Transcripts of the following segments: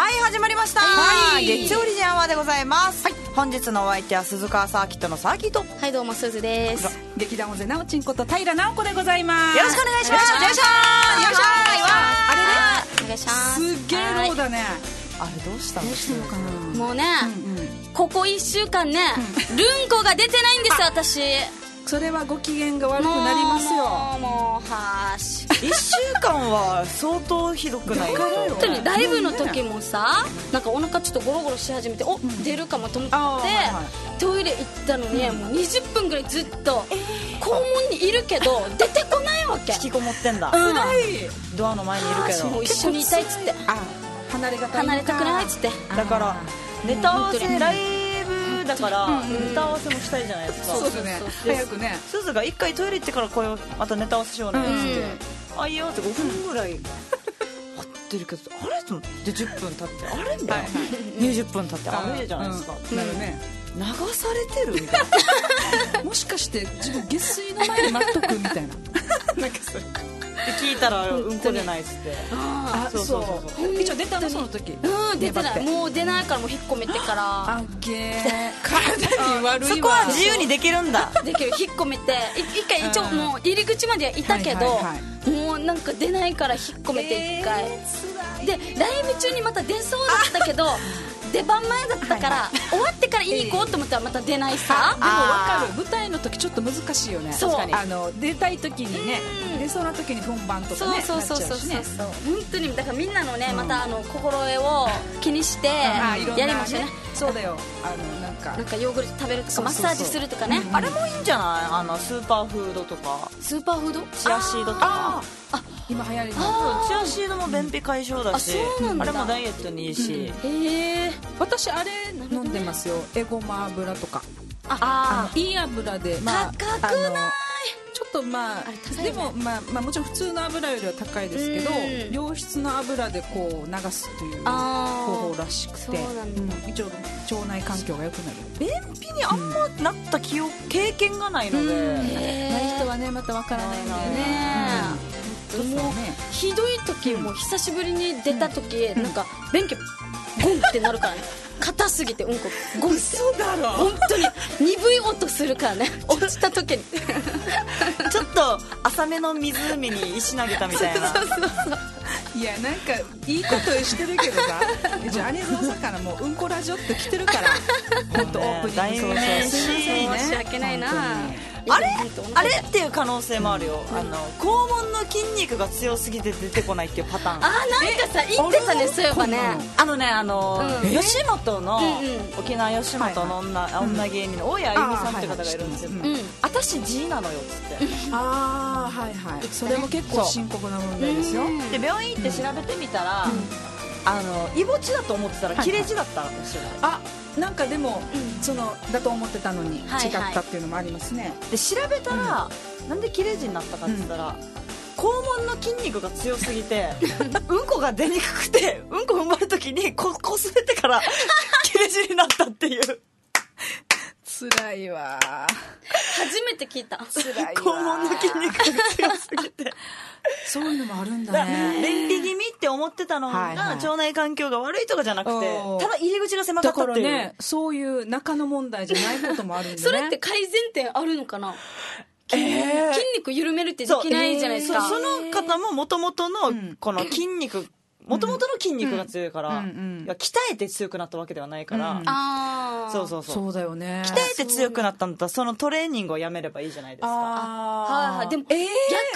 はい、始まりました、 はい、 月曜リジアワーでございます、はい、本日のお相手は鈴川サーキットのサーキット。 はい、どうも鈴です。 劇団尾瀬なおちんこと平直子でございます。 よろしくお願いします。よいしょよいしょあれね、 お願いします。 すっげえローだね。 あれどうしたのかな。 もうね、ここ1週間ね、ルンコが出てないんですよ、私。 それはご機嫌が悪くなりますよ。 もうはーし 1週間は相当ひどくないと。 本当にライブの時もさ、なんかお腹ちょっとゴロゴロし始めて、お、出るかもと思ってトイレ行ったのに、もう20分ぐらいずっと肛門にいるけど出てこないわけ。 引きこもってんだ。ドアの前にいるけどもう一緒にいたいっつって、 離れたくないっつって。 だからネタ合わせライブだからネタ合わせもしたいじゃないですか。 そうですね、早くね。 すずが1回トイレ行ってからこれまたネタ合わせしようねってあ、いいよって5分ぐらい待ってるけど、あれと思って10分経ってあれみたいな、20分経ってあれじゃないですか。 なるね、 流されてるみたいなもしかして自分下水の前で待っとくみたいななんかそれで聞いたらうんこ出ないっつって。 そう一応出たのその時。 出てない。もう出ないからもう引っ込めてから。 あげ体に悪いわ。 そこは自由にできるんだ。 できる。引っ込めて一回一応もう入り口まではいたけど、もうなんか出ないから引っ込めて一回。でライブ中にまた出そうだったけど。出番前だったから終わってから言いに行こうと思ったらまた出ないさ。 でも分かる、舞台の時ちょっと難しいよね。 そう、 出たい時にね、出そうな時に本番とかね、 そう本当にだからみんなのね、また心得を気にしてやりましたね。 そうだよ、なんかヨーグルト食べるとかマッサージするとかね。 あれもいいんじゃない？スーパーフードとか。 スーパーフード？ チアシードとか。 今流行りのチアシードも便秘解消だし、あれもダイエットにいいし。 私あれ飲んでますよ、エゴマ油とか。いい油で、 高くない？ ちょっとでももちろん普通の油よりは高いですけど、良質の油でこう流すという方法らしくて、一応腸内環境が良くなる。 便秘にあんまなった経験がないので、 ない人はねまたわからないんだよね。 もうひどい時、もう久しぶりに出た時、なんか便器ゴンってなるからね。硬すぎてうんこゴンって。 嘘だろ。 本当に鈍い音するからね、落ちた時にちょっと浅めの湖に石投げたみたいな。 いやなんかいいことしてるけどさ、じゃあアニゾンさんからもううんこラジオって来てるから本当オープニング代名詞申し訳ないな。 あれっていう可能性もあるよ。肛門の筋肉が強すぎて出てこないっていうパターン。 なんかさ言ってたね、そういえばね。 吉本の沖縄吉本の女芸人の大谷あゆみさんって方がいるんですよ。私 G なのよっつって。 はいはい、それも結構深刻な問題ですよ。 で病院行って調べてみたら、イボ痔だと思ってたら切れ痔だったらしい。 なんかでも、だと思ってたのに違ったっていうのもありますね。 で調べたら、なんで切れ痔になったかって言ったら、肛門の筋肉が強すぎてうんこが出にくくて、うんこ踏ん張るときにこすれてから切れ痔になったっていう。 辛いわ。 初めて聞いた。 辛いわ。 肛門の筋肉が強すぎてそういうのもあるんだね。 便秘気味って思ってたのが、腸内環境が悪いとかじゃなくて、ただ入り口が狭かったっていう。 だからね、そういう中の問題じゃないこともあるんだね。 それって改善点あるのかな？筋肉緩めるってできないじゃないですか。 その方も元々のこの筋肉、元々の筋肉が強いから、鍛えて強くなったわけではないから、 そうだよね。 鍛えて強くなったんだったら、そのトレーニングをやめればいいじゃないですか。 でも逆に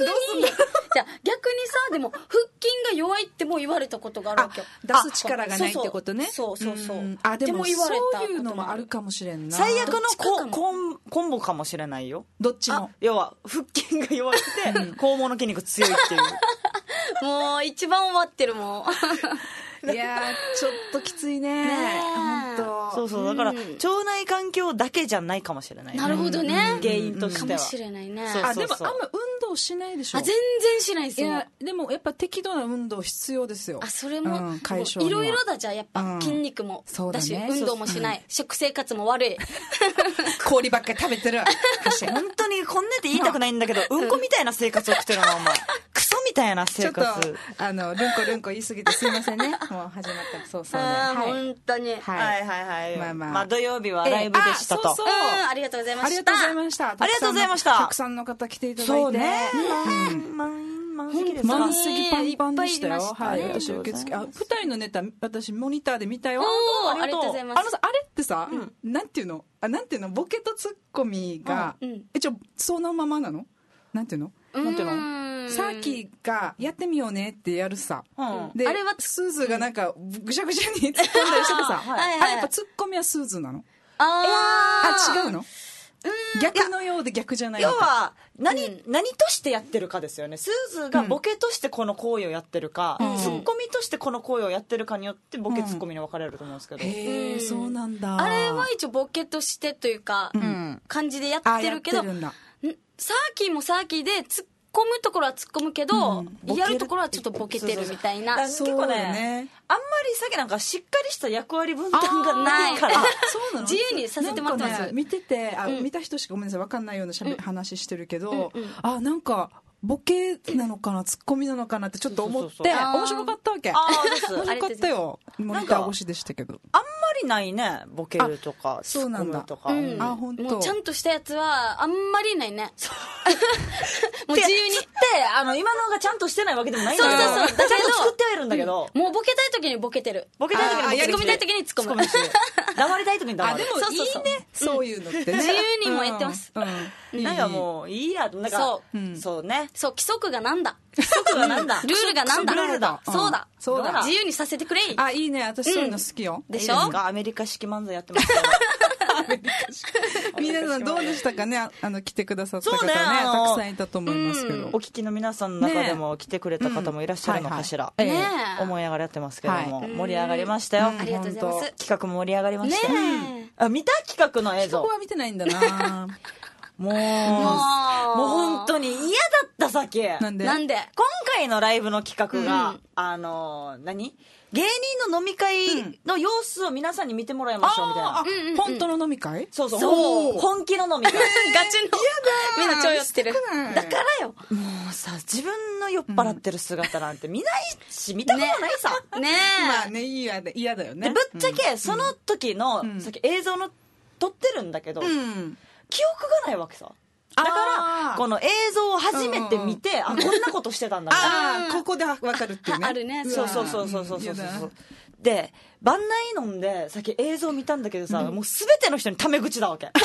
さ、でも腹筋が弱いっても言われたことがあるわけよ。 出す力がないってことね。 そうでもそういうのもあるかもしれんな。 最悪のコンボかもしれないよ。 どっちも。 要は腹筋が弱くて肛門の筋肉強いっていう。 もう一番終わってるもん。 いやちょっときついね。 本当。だから腸内環境だけじゃないかもしれない。 なるほどね。 原因としては。 かもしれないね。 でもあんま運動しないでしょ。 全然しないですよ。 いやでもやっぱ適度な運動必要ですよ。 それもいろいろだ。じゃあやっぱ筋肉もだし、運動もしない、食生活も悪い、 氷ばっかり食べてる。 本当にこんなって言いたくないんだけど、うんこみたいな生活を送ってるなお前。クソみたいたいな生活。 ちょっとルンコ言い過ぎてすいませんね。もう始まったそうそうね。 本当に。 はいはいはい。 まあ土曜日はライブでしたと。 ありがとうございました。 ありがとうございました。 ありがとうございました。 たくさんの方来ていただいて。 そうね。 満席パンパンでしたよ。 はい。 私受付、2人のネタ私モニターで見たよ。 ありがとうございます。 あれってさ、なんていうのボケとツッコミが一応そのままなの？なんていうの？さっきがやってみようねってやるさ。で、あれはスーズがなんかぐしゃぐしゃに突っ込んだりしてさ、あれやっぱツッコミはスーズなの？違うの？逆のようで逆じゃない。 要は何としてやってるかですよね。スーズがボケとしてこの行為をやってるか、ツッコミとしてこの行為をやってるかによってボケツッコミに分かれると思うんですけど。 へえ、そうなんだ。 あれは一応ボケとしてというか感じでやってるけど、サーキーもサーキーで突っ込むところは突っ込むけど、やるところはちょっとボケてるみたいな。 結構ね、あんまりさっきなんかしっかりした役割分担がないから自由にさせてもらってます。 見てて見た人しかごめんなさい分かんないような話してるけど、なんかボケなのかなツッコミなのかなってちょっと思って面白かったわけ。面白かったよ。モニター越しでしたけど、 あんまりないね、ボケるとかツッコむとか。 本当。 もうちゃんとしたやつはあんまりないね。もう自由にって今のがちゃんとしてないわけでもないんだけど、ちゃんと作ってはいるんだけど、 もうボケたい時にボケてる、 ボケたい時に突っ込みたい時に突っ込む、 黙りたい時に黙る。 でもいいね、そういうのってね。 自由にもやってます。 なんかもういいや、なんかそうね、 そう規則がなんだ、 規則がなんだ、 ルールがなんだ、 ルールだ、 そうだ、自由にさせてくれ。 いいね、私そういうの好きよ。 でしょ。 アメリカ式漫才やってますから。 皆さんどうでしたかね、来てくださった方ね、たくさんいたと思いますけど、 お聞きの皆さんの中でも来てくれた方もいらっしゃるのかしら、思いながらやってますけども、盛り上がりましたよ。 ありがとうございます。 企画も盛り上がりました。見た企画の映像。 そこは見てないんだな。 もう本当に嫌だったさっき。 なんで今回のライブの企画が、芸人の飲み会の様子を皆さんに見てもらいましょうみたいな。 本当の飲み会？ そう。本気の飲み会。 ガチの。みんな超酔ってる。 だからよ。もうさ、自分の酔っ払ってる姿なんて見ないし、見たことないさ。 ねえ。 まあね、嫌だよね。 ぶっちゃけ、その時の、さっき映像の撮ってるんだけど、記憶がないわけさ。だからこの映像を初めて見て、こんなことしてたんだな、ここで分かるっていうね。 あるね。 そうで晩内飲んでさっき映像見たんだけどさ、もう全ての人にタメ口だわけ。もうお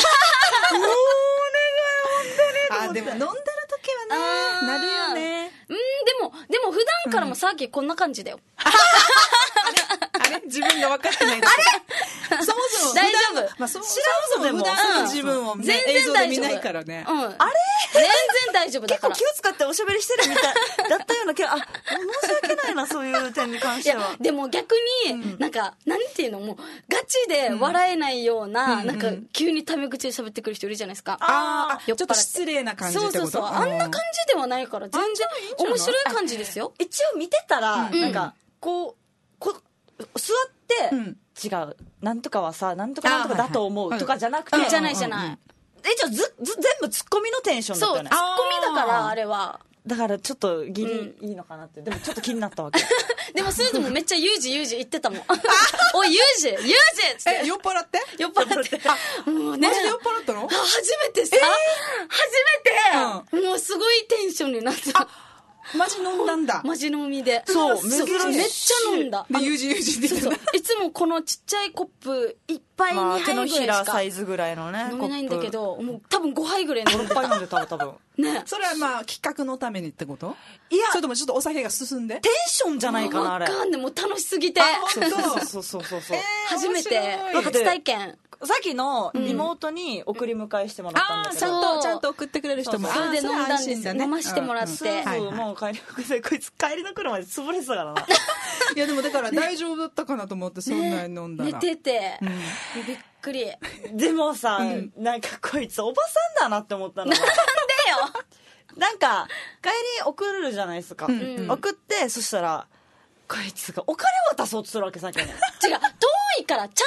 願い、本当に。 でも飲んでる時はね、なるよね。 でも普段からもさっきこんな感じだよ。 あれ自分が分かってない。あれそもそも大丈夫。 そもそも普段の自分を全映像で見然大丈夫。 ないからね。 あれ全然大丈夫だから。 結構気を使っておしゃべりしてるみたいだったような気が、申し訳ないな、そういう点に関しては。 でも逆になんかなんていうの、もうガチで笑えないような、なんか急にタメ口で喋ってくる人いるじゃないですか。 ちょっと失礼な感じってこと？ そうあんな感じではないから全然面白い感じですよ。 一応見てたらなんかこう座って違う、なんとかはさ、なんとかなんとかだと思うとかじゃなくて、 じゃない。一応全部ツッコミのテンションだったよね。 そう、ツッコミだからあれは。 だからちょっとギリいいのかなって、でもちょっと気になったわけ。 でもスーズもめっちゃユージ言ってたもん。おいユージっつって。 酔っ払ってもうね、 マジで酔っ払ったの？ 初めてさ、もうすごいテンションになった。 マジ飲んだんだ。 マジ飲みで。 そう、珍しい。 めっちゃ飲んだ。 で、ユージって言ってた。 いつもこのちっちゃいコップ1杯2杯ぐらいしか手のひらサイズぐらいのね、 飲めないんだけど、もう多分5杯ぐらい飲んでた。 6杯飲んでた多分。 ね。 それはまあ企画のためにってこと？ いや、 それともちょっとお酒が進んで？ テンションじゃないかな、あれ。 わかんね、もう楽しすぎて。 そう。 初めて初体験。 さっきの妹に送り迎えしてもらったんだけど、 ちゃんと送ってくれる人も。 それで飲んだんですよ。飲ましてもらって。 もうこいつ帰りの車で潰れてたからな。 いやでもだから大丈夫だったかなと思って、そんなに飲んだら。 寝ててびっくり。 でもさ、なんかこいつおばさんだなって思ったの。 なんでよ。 なんか帰り送るじゃないですか。送って、そしたらこいつがお金渡そうとするわけさっきね。 違う、遠いから、茶炭か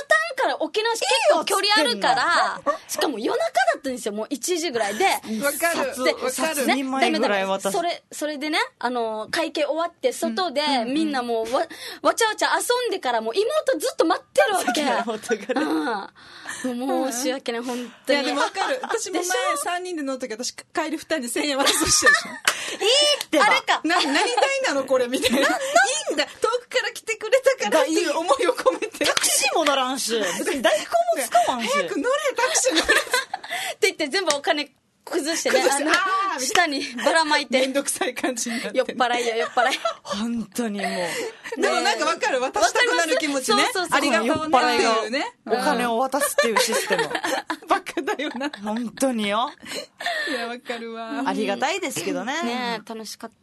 から沖縄市結構距離あるからしかも夜中だったんですよ。もう1時ぐらいでわかるわかる、 ね、2枚ぐらい渡す。 それでね会計終わって外でみんなもうわちゃわちゃ遊んでからもう妹ずっと待ってるわけ。もう申し訳ない本当に。 いやでもわかる。私も前3人で乗った時私帰り2人で1000円渡すしたでしょ。 いいってばあれか何代なのこれみたいな。いいんだ遠くから来てくれたからっていう思いを込めて。 タクシーも乗らんし別に代行も使わんし早く乗れタクシー乗れって言って全部お金崩してね下にばらまいてめんどくさい感じになって、ね、 酔っ払いよ酔っ払い本当にもうでもなんか分かる渡したくなる気持ちね。 そうありがとうねっていうねお金を渡すっていうシステムバカだよな本当によ。 いや分かるわ。 ありがたいですけどね。 ね楽しかった。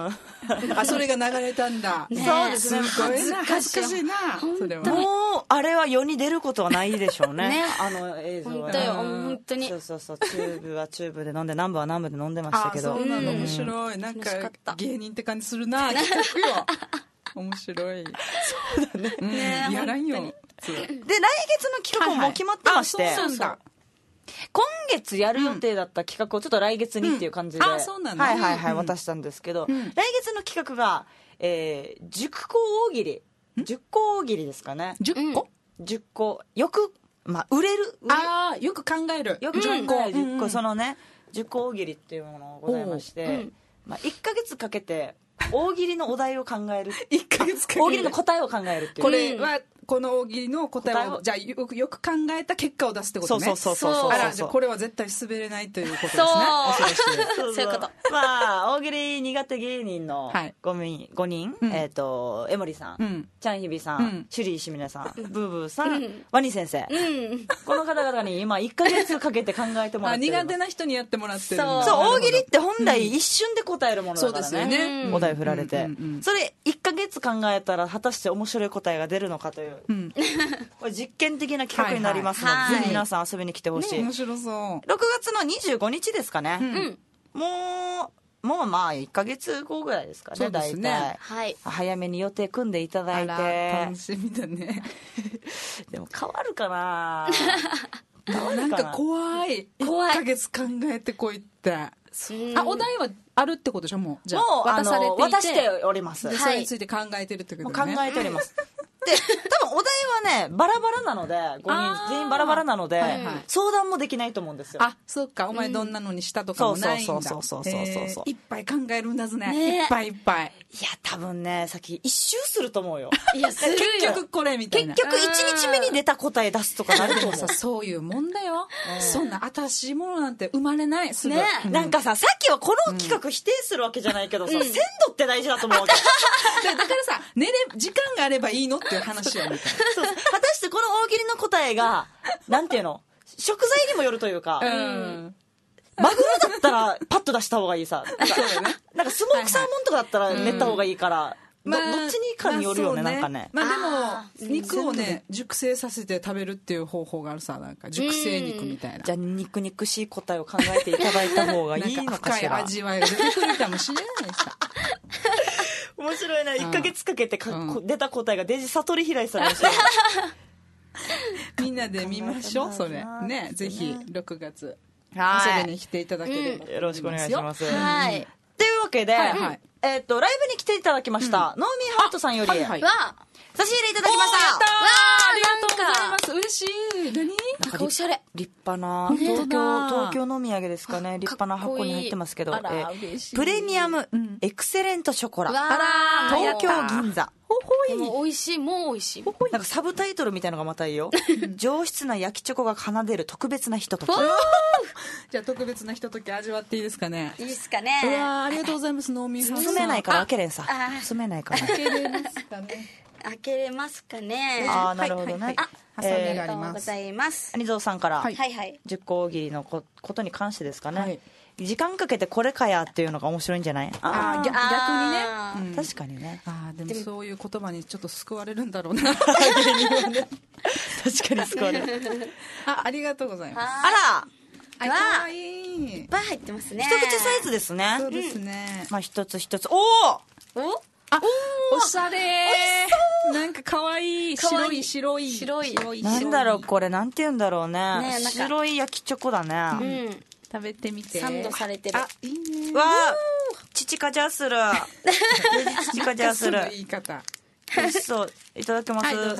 あそれが流れたんだ。 そうですね。 すごいな恥ずかしいな。それはもうあれは世に出ることはないでしょうね。映像はね。 本当に。 そうチューブはチューブで飲んで南部は南部で飲んでましたけど。 そうなの面白い。なんか芸人って感じするな。企画よ。面白い。そうだね。やらんよ。 で来月の企画も決まってまして。 そうだ。 今月やる予定だった企画をちょっと来月にっていう感じで、 そうなんだ。 渡したんですけど、来月の企画が、10個大喜利10個大喜利ですかね。 10個 10個よく、売れるよく考えるよく考える10個そのね10個大喜利っていうものがございまして、1ヶ月かけて大喜利のお題を考える 1ヶ月かけて大喜利の答えを考えるっていう。 これはこの大喜利の答えをじゃあよく考えた結果を出すってことね。 そうあらじゃあこれは絶対滑れないということですね。 そういうこと。 大喜利苦手芸人の5人、江森さん、チャンヒビさん、シュリー石峰さん、ブーブーさん、ワニ先生、この方々に今1ヶ月かけて考えてもらってる。 苦手な人にやってもらってる。 そう大喜利って本来一瞬で答えるものだからね。そうですよね。お題振られてそれ1ヶ月考えたら果たして面白い答えが出るのかというこれ実験的な企画になりますので、ぜひ皆さん遊びに来てほしい。 面白そう。 6月の25日ですかね。もう1ヶ月後ぐらいですかね。大体早めに予定組んでいただいて。 楽しみだね。 でも変わるかな。 なんか怖い。1ヶ月考えてこいって。お題はあるってことでしょ。もうじゃあ渡されていて渡しております。 それについて考えてるってことね。 考えております。で多分お題はねバラバラなので5人全員バラバラなので、相談もできないと思うんですよ。 そうか。お前どんなのにしたとかもないんだ。そういっぱい考えるんだぞね。いっぱいいっぱい。 いや多分ねさっき一周すると思うよ。 いやするよ。 結局これみたいな。 結局1日目に出た答え出すとかなると思う。 そういうもんだよ。そんな新しいものなんて生まれない。すぐなんかさっきはこの企画否定するわけじゃないけどさ、鮮度って大事だと思うわけ。 だからさ時間があればいいのっていう話をみたいな。 果たしてこの大喜利の答えがなんていうの食材にもよるというか、マグロだったらパッと出した方がいいさ。なんかスモークサーモンとかだったら練った方がいいから、どっちにかによるよね。なんかね。 でも肉をね熟成させて食べるっていう方法があるさ。なんか熟成肉みたいな。 じゃあ肉々しい答えを考えていただいた方がいいのかしら。 深い味わいが出てくるかもしれないさ。 面白いな。1ヶ月かけて出た答えがデジ悟り開いされました。 みんなで見ましょうそれね。ぜひ6月遊びに来ていただければ、 よろしくお願いします。 はい。 というわけで、ライブに来ていただきましたノーミーハートさんより差し入れいただきました。 ありがとうございます。嬉しい。何なんかおしゃれ立派な東京のお土産ですかね。立派な箱に入ってますけど、プレミアムエクセレントショコラ東京銀座。 もう美味しい。もう美味しい。 なんかサブタイトルみたいのがまたいいよ。上質な焼きチョコが奏でる特別なひととき。 じゃあ特別なひととき味わっていいですかね。 いいですかね。 うわありがとうございます。ノーミーハートさん。 住めないから開けれんさ。住めないから開けれますかね。 開けれますかね。 なるほどね。 ハサミがあります。 ありがとうございます。 アニゾーさんから10個大喜利のことに関してですかね。時間かけてこれかやっていうのが面白いんじゃない？ 逆にね。 確かにね。 でもそういう言葉にちょっと救われるんだろうな。 確かに救われる。 ありがとうございます。 あら、かわいい。 いっぱい入ってますね。 一口サイズですね。 そうですね。 一つ一つ。 おしゃれ。 なんか可愛い白いなんだろうこれ、なんて言うんだろうね。白い焼きチョコだね。 食べてみて。 サンドされてる。 あ、いいね。 わあ、父かじゃする。父かじゃする。 言い方。 美味しそう。いただきます。 はい、どうぞ。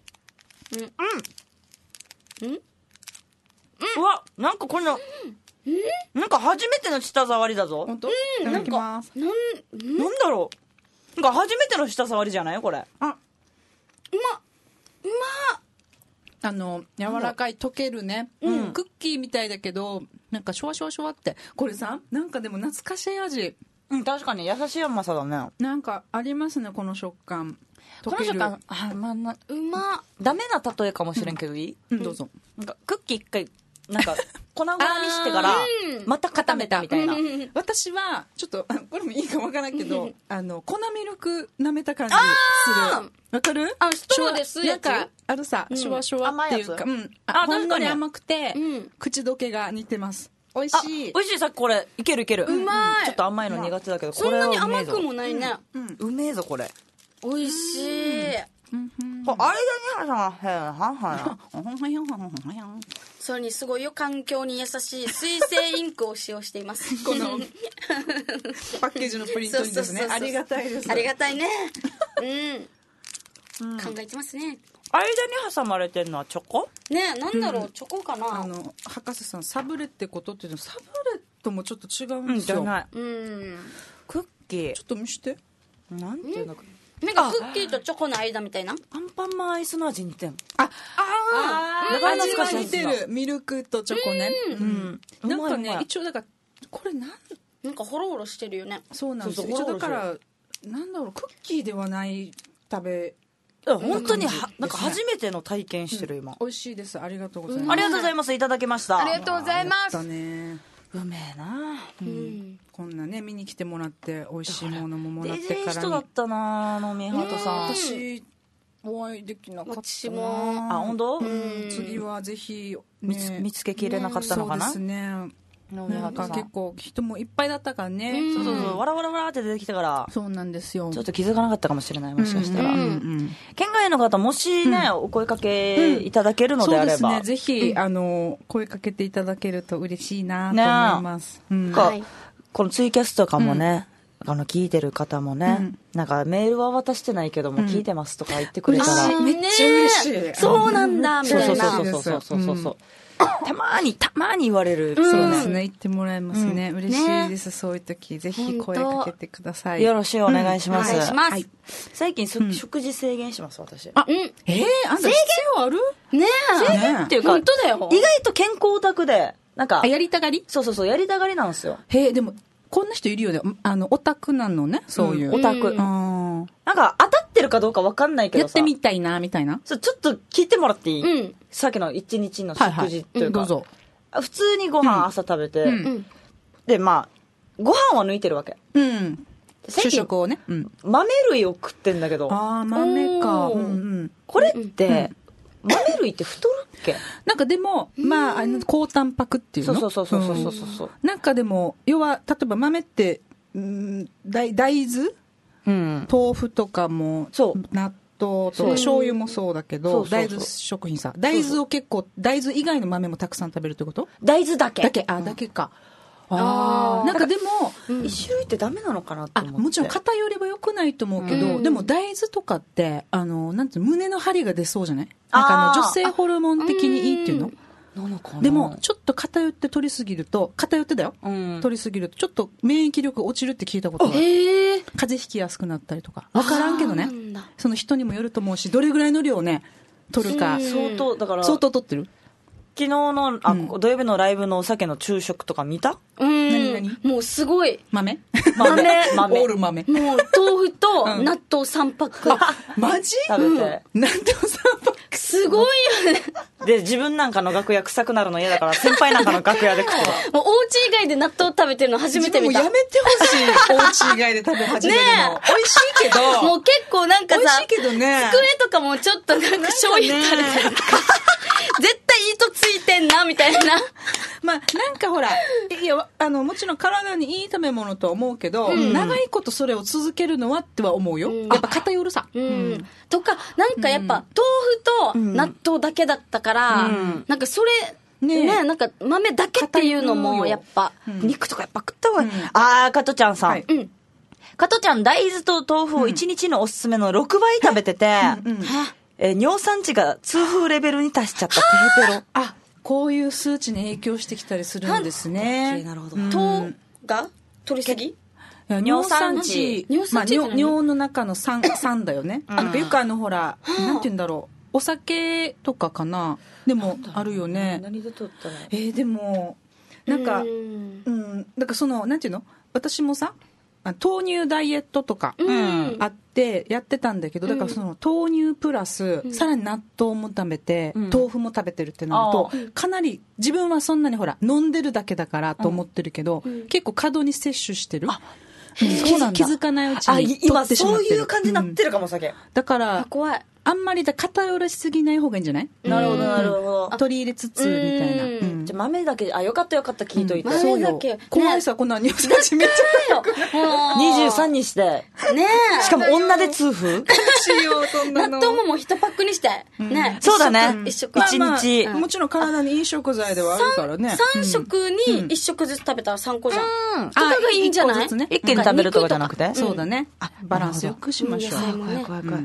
うわ、なんかこれの、なんか初めての舌触りだぞ。 本当？いただきます。 なんだろう。なんか初めての舌触りじゃないこれ。 あ、柔らかい溶けるね、クッキーみたいだけどなんかシュワシュワシュワって、これさ、なんかでも懐かしい味。 確かに優しい甘さだね。 なんかありますね、この食感。 この食感、ダメな例えかもしれんけどいい？ どうぞ。 なんかクッキー一回なんか粉々にしてからまた固めたみたいな。 私はちょっとこれもいいかわからんけど粉ミルク舐めた感じする。わかる？ ストローですやつ。 なんかあるさ、シュワシュワっていうか、ほんのり甘くて口どけが似てます。美味しい。 美味しい。さっきこれいける。 うまい。 ちょっと甘いの苦手だけど、 これはうめえぞ。そんなに甘くもないね。 うめえぞこれ。 美味しい。 間にそれにすごいよ、環境に優しい水性インクを使用しています。 このパッケージのプリントにですね。ありがたいです。 ありがたいね。考えてますね。 間に挟まれてるのはチョコ？ ねえ、なんだろう、チョコかな。 博士さん、サブレってことっていうの、サブレともちょっと違うんですよ。 じゃない。クッキーちょっと見して。 なんていうのか。 なんかクッキーとチョコの間みたいな。 アンパンマンアイスの味似てん。 味が似てる。ミルクとチョコね。なんかね、一応だからこれなんかホロホロしてるよね。 そうなんですよ。一応だからなんだろう、クッキーではない食べ。 本当になんか初めての体験してる今。 美味しいです。ありがとうございます。 ありがとうございます。いただきました。 ありがとうございます。 うめえな。 こんなね、見に来てもらって美味しいものももらってからに。 いい人だったな、宮畑さん。 私お会いできなかったな。 私も。 本当？ 次はぜひ見つけきれなかったのかな。 そうですね。なんか結構人もいっぱいだったからね。 そうわらわらって出てきたから。 そうなんですよ。 ちょっと気づかなかったかもしれない、もしかしたら。県外の方、もしね、お声かけいただけるのであれば。 そうですね、ぜひ声かけていただけると嬉しいなと思います。 このツイキャスとかもね、聞いてる方もね、なんかメールは渡してないけども聞いてますとか言ってくれたら、 めっちゃ嬉しい。 そうなんだみたいな。 そうたまーに言われる。 そうですね、言ってもらえますね。嬉しいです。そういう時ぜひ声かけてください。 よろしくお願いします。 お願いします。 最近食事制限します私。 あんた必要ある？ ねえ。制限っていうか、 本当だよ。 意外と健康オタクで、なんかやりたがり？ そうやりたがりなんですよ。 でもこんな人いるよね。オタクなのね、そういう。 オタク。なんか当たってるかどうか分かんないけどさ。 やってみたいな、みたいな。 ちょっと聞いてもらっていい？さっきの一日の食事というか。 どうぞ。 普通にご飯朝食べて、で、まあ、ご飯は抜いてるわけ。 主食をね。 豆類を食ってんだけど。 豆か。 これって、豆類って太るっけ？ なんかでも、まあ、高タンパクっていうの？ そう。 なんかでも、要は、例えば豆って、大豆？豆腐とかも、納豆とか醤油もそうだけど、大豆食品さ。大豆を結構、大豆以外の豆もたくさん食べるってこと？ 大豆だけ。 だけか。なんかでも、 一種類ってダメなのかなって思って。 もちろん偏ればよくないと思うけど、でも大豆とかって、なんていうの、胸の張りが出そうじゃない？なんか女性ホルモン的にいいっていうの？でもちょっと偏って取りすぎると、取りすぎるとちょっと免疫力落ちるって聞いたことがある。風邪ひきやすくなったりとか分からんけどね、その人にもよると思うし、どれぐらいの量ね取るか。 相当取ってる。昨日の土曜日のライブのお酒の昼食とか見た？ 何もうすごい豆オール豆。 もう豆腐と納豆3パック。 マジ？ 食べて納豆3パックすごいよね。 で自分なんかの楽屋臭くなるの嫌だから、先輩なんかの楽屋で食ってた。 もうお家以外で納豆食べてるの初めて見た。 もうやめてほしい。お家以外で食べ始めるの。美味しいけど。 もう結構なんかさ、 美味しいけどね。 机とかもちょっとなんか醤油垂れてるとか。絶対糸ついてんなみたいなまあなんかほらいやもちろん体にいい食べ物とは思うけど、長いことそれを続けるのはっては思うよ、やっぱ偏るさ、 とかなんかやっぱ、豆腐と納豆だけだったから、なんかそれね、なんか豆だけっていうのもやっぱ、 肉とかやっぱ食った方がいい。あー、加トちゃんさん、加トちゃん大豆と豆腐を1日のおすすめの6倍食べてて、尿酸値が痛風レベルに達しちゃったテヘペロ。 あ、こういう数値に影響してきたりするんですね。 なるほど。 糖が取りすぎ？ 尿酸値、まあ、尿の中の酸だよね。よくほら、なんて言うんだろう、お酒とかかな、でもあるよね。 何で取ったの？ でもなんかだからそのなんていうの、私もさ豆乳ダイエットとかあってやってたんだけど、だからその豆乳プラスさらに納豆も食べて、豆腐も食べてるってなると、かなり自分はそんなにほら飲んでるだけだからと思ってるけど、結構過度に摂取してる。そうなんだ。気づかないうちに取ってしまってる。 今そういう感じになってるかも、酒。 だから怖い。 あんまり偏らしすぎない方がいいんじゃない？ なるほどなるほど。 取り入れつつみたいな。 じゃあ豆だけ、よかったよかった聞いといて。 豆だけ。 怖いさ、こんなニュースがしめっちゃ 23にして。ねしかも女で痛風？ 納豆ももう1パックにして。ね。 そうだね。 1食。 1日。 もちろん体にいい食材ではあるからね。 3食に1食ずつ食べたら3個じゃん。とかがいいんじゃない？ 一気に食べるとかじゃなくて？ そうだね。バランスよくしましょう。 怖い。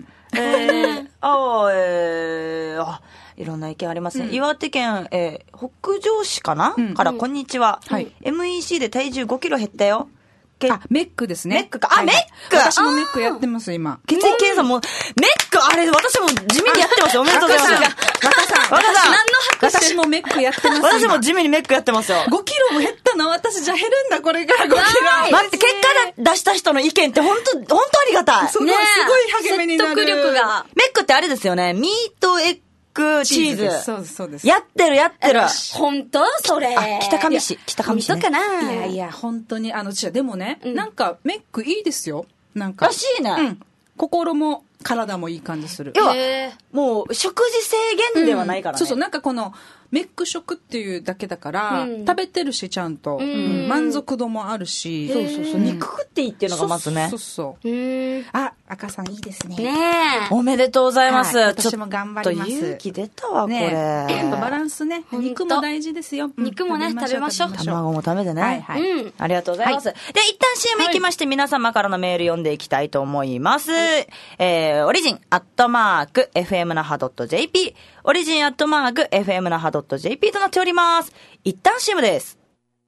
いろんな意見ありますね。岩手県、北上市かな、からこんにちは。MEC で体重5キロ減ったよ。 メックですね。 メックか。メック私もメックやってます、今。 血液検査も、メックあれ、私も地味にやってますよ。おめでとうございます。若さん。 私もメックやってます。 私も地味にメックやってますよ。 5キロも減ったの？私じゃ減るんだ、これから5キロ。 待って、結果出した人の意見って本当ありがたい。 すごい励みになる。 説得力が。 メックってあれですよね。ミートエッグチーズ。 そうです、そうです。 やってる。 本当それ。 北上市ね。 かな。 いや、本当に、でもね、なんか、メックいいですよ。なんか。 らしいね。 心も体もいい感じする。 要は、もう、食事制限ではないからね。 そう、なんかこの、メック食っていうだけだから、食べてるし、ちゃんと。満足度もあるし。 そう。肉食っていいっていうのがまずね。 そう。赤さんいいですね。 ねおめでとうございます。 私も頑張ります。 勇気出たわ、これ。 やっぱバランスね。肉も大事ですよ。 肉もね、食べましょう。 卵も食べてね。 はい。 ありがとうございます。で、一旦 CM 行きまして、皆様からのメール読んでいきたいと思います。オリジン@fmnaha.jp オリジン@fmnaha.jp となっております。一旦 CM です。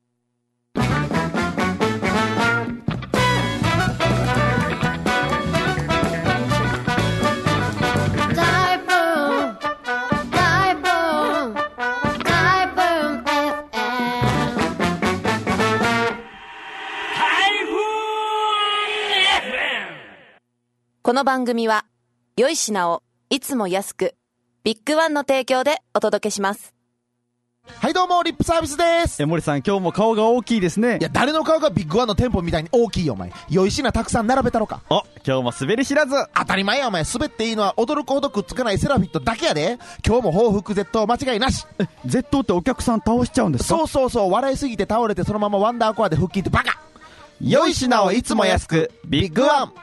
この番組は良い品をいつも安くビッグワンの提供でお届けします。 はいどうもリップサービスです。 森さん今日も顔が大きいですね。 いや誰の顔がビッグワンの店舗みたいに大きいよお前。良い品たくさん並べたろか。 今日も滑り知らず。 当たり前やお前。滑っていいのは驚くほどくっつかないセラフィットだけやで。今日も報復絶倒間違いなし。 絶倒ってお客さん倒しちゃうんですか？ そう笑いすぎて倒れてそのままワンダーコアで腹筋ってバカ。 良い品をいつも安くビッグワン。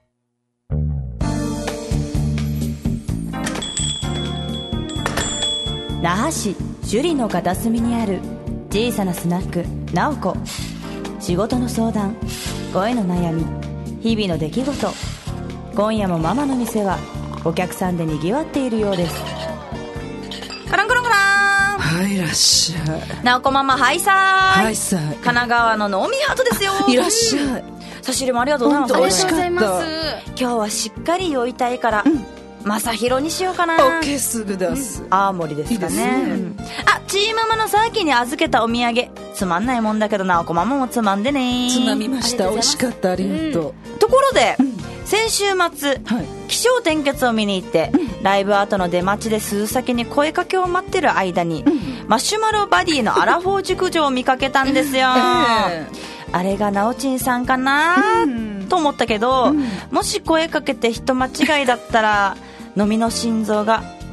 那覇市首里の片隅にある小さなスナックなおこ。仕事の相談、恋の悩み、日々の出来事。今夜もママの店はお客さんでにぎわっているようです。カランコロンコラン。 はい、いらっしゃい。 なおこママハイサーイ。 ハイサーイ。 神奈川のノーミーハートですよ。 いらっしゃい。 差し入れもありがとうございます。 ありがとうございます。 今日はしっかり酔いたいから、まさひろにしようかな。 オッケー、すぐ出す。 青森ですかね。チーママのサーキに預けたお土産。つまんないもんだけどなおこママもつまんでね。 つまみました。美味しかった。ありがとう。 ところで、先週末、起承転結を見に行って、ライブ後の出待ちで鈴先に声かけを待ってる間に、マシュマロバディのアラフォー熟女を見かけたんですよ。あれがなおちんさんかな、と思ったけど、もし声かけて人間違いだったら飲みの心臓が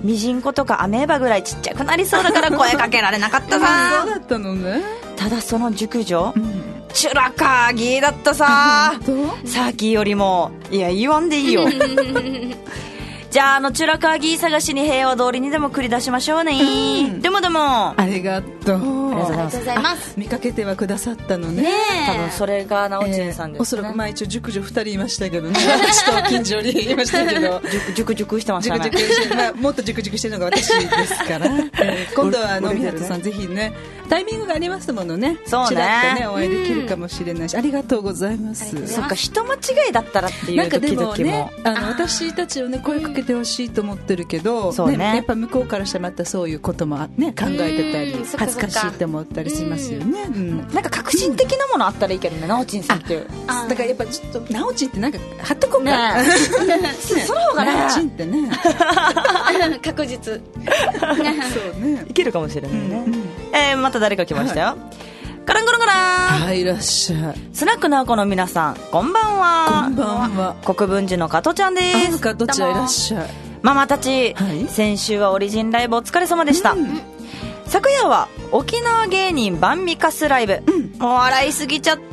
ミジンコとかアメーバぐらいちっちゃくなりそうだから声かけられなかったさそうだったのね。 ただその熟女、チュラカーギーだったささっきよりもいや言わんでいいよじゃあチュラカーギー探しに平和通りにでも繰り出しましょうね、でもありがとう。 ありがとうございます。 見かけてはくださったのね。 ね多分それがなおちんさんですね、 おそらく一応熟女2人いましたけどね。私と近所にいましたけど熟してましたね。 もっと熟してるのが私ですから今度は湊さんぜひね、タイミングがありますものね。 そうね、 ちらっとねお会いできるかもしれないし、ありがとうございます。 そっか、人間違いだったらっていうドキドキも、 ね、私たちをね声かけてほしいと思ってるけど、 そうね、 やっぱ向こうからしたらまたそういうこともね考えてたり恥ずかしいと思ったりしますよね。 なんか革新的なものあったらいいけどね、なおちんさんっていう。 だからやっぱちょっとなおちんってなんか貼っとこうか、 その方がね、 なおちんってね確実そうね、 いけるかもしれないね。また誰か来ましたよ。カランコロンカラン。 はい、いらっしゃい。 スナックなおこの皆さん、こんばんは。 こんばんは。 国分寺の加トちゃんです。 加トちゃんいらっしゃい。 ママたち、 はい、 先週はオリジンライブお疲れ様でした、昨夜は沖縄芸人バンミカスライブ、もう笑いすぎちゃった。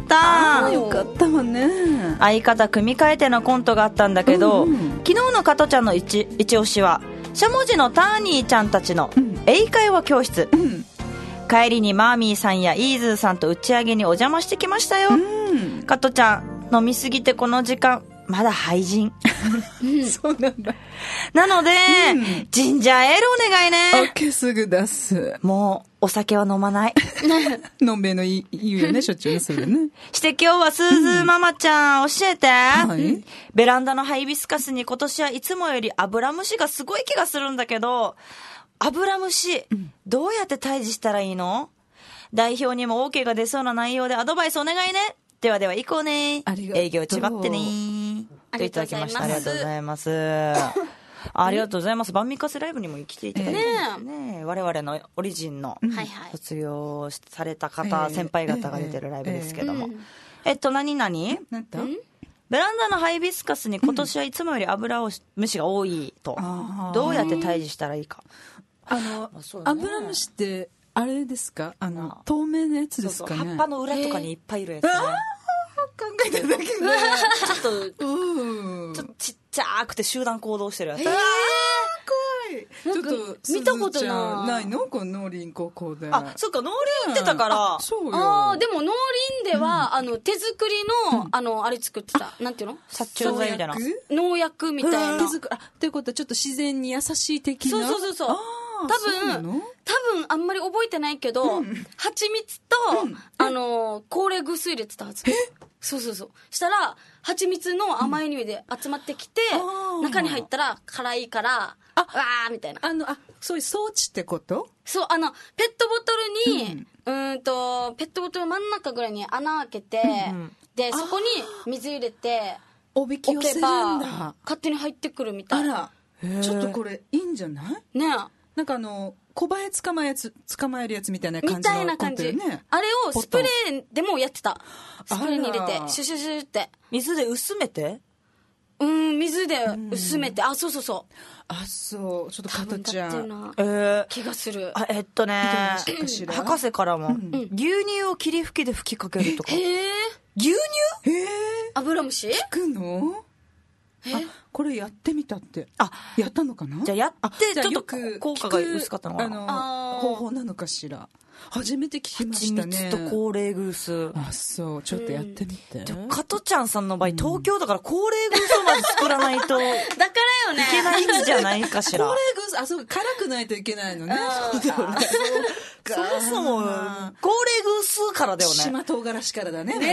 よかったわね。 相方組み替えてのコントがあったんだけど、昨日の加トちゃんの一押しはしゃもじのターニーちゃんたちの英会話教室、帰りにマーミーさんやイーズーさんと打ち上げにお邪魔してきましたよ。加トちゃん飲みすぎてこの時間まだ廃人そうなんだ。 なので、ジンジャーエールお願いね。 オッケー、すぐ出す。 もうお酒は飲まないのんべいの言うよね、しょっちゅうね、それね。 して今日はスーズーママちゃん、教えて、 はい、 ベランダのハイビスカスに今年はいつもよりアブラムシがすごい気がするんだけど、アブラムシ、どうやって退治したらいいの？代表にも OK が出そうな内容でアドバイスお願いね。ではでは行こうね。営業ちばってね。といただきました。ありがとうございます。ありがとうございます。バンミカスライブにも来ていただいてね、我々のオリジンの卒業された方、先輩方が出てるライブですけども、何なんだ？ ベランダのハイビスカスに今年はいつもよりアブラムシが多いと、どうやって退治したらいいか。 アブラムシってあれですか？透明なやつですかね。 そうそう、葉っぱの裏とかにいっぱいいるやつね。 考えてるだけでちょっとちっちゃくて集団行動してるやつ。 怖い。ちょっと見たことないの？この農林高校で。 あ、そっか、農林行ってたから。 そうよ。 でも農林では手作りのあれ作ってた。なんていうの？ 殺虫剤みたいな。 農薬みたいな。 手作り。ということはちょっと自然に優しい的な。 そう。多分あんまり覚えてないけど、蜂蜜と高齢グース入れてたはず。そう。したら蜂蜜の甘い匂いで集まってきて、中に入ったら辛いからわーみたいな。 そういう装置ってこと？ そう、ペットボトルにペットボトル真ん中ぐらいに穴開けて、でそこに水入れておびき寄せるんだ。 勝手に入ってくるみたいな。 ちょっとこれいいんじゃないね。 なんか小バエ捕まえるやつみたいな感じのみたいな感じ、ね、あれをスプレーでもやってた。スプレーに入れてシュシュシュって水で薄めて、 水で薄めて、そうちょっと加トちゃん気がする。 博士からも、牛乳を霧吹きで吹きかけるとか。牛乳？ アブラムシ？ 聞くの？これやってみたって。やったのかな？ じゃあやってちょっと効果が薄かったのかな？方法なのかしら。初めて聞きましたね。 蜂蜜と高齢グース。 そう、ちょっとやってみて。 加トちゃんさんの場合、東京だから高齢グースをまず作らないとだからよね、 いけないんじゃないかしら。 高齢グース、そう、辛くないといけないのね。 そもそも高齢グースからだよね。 島唐辛子からだね。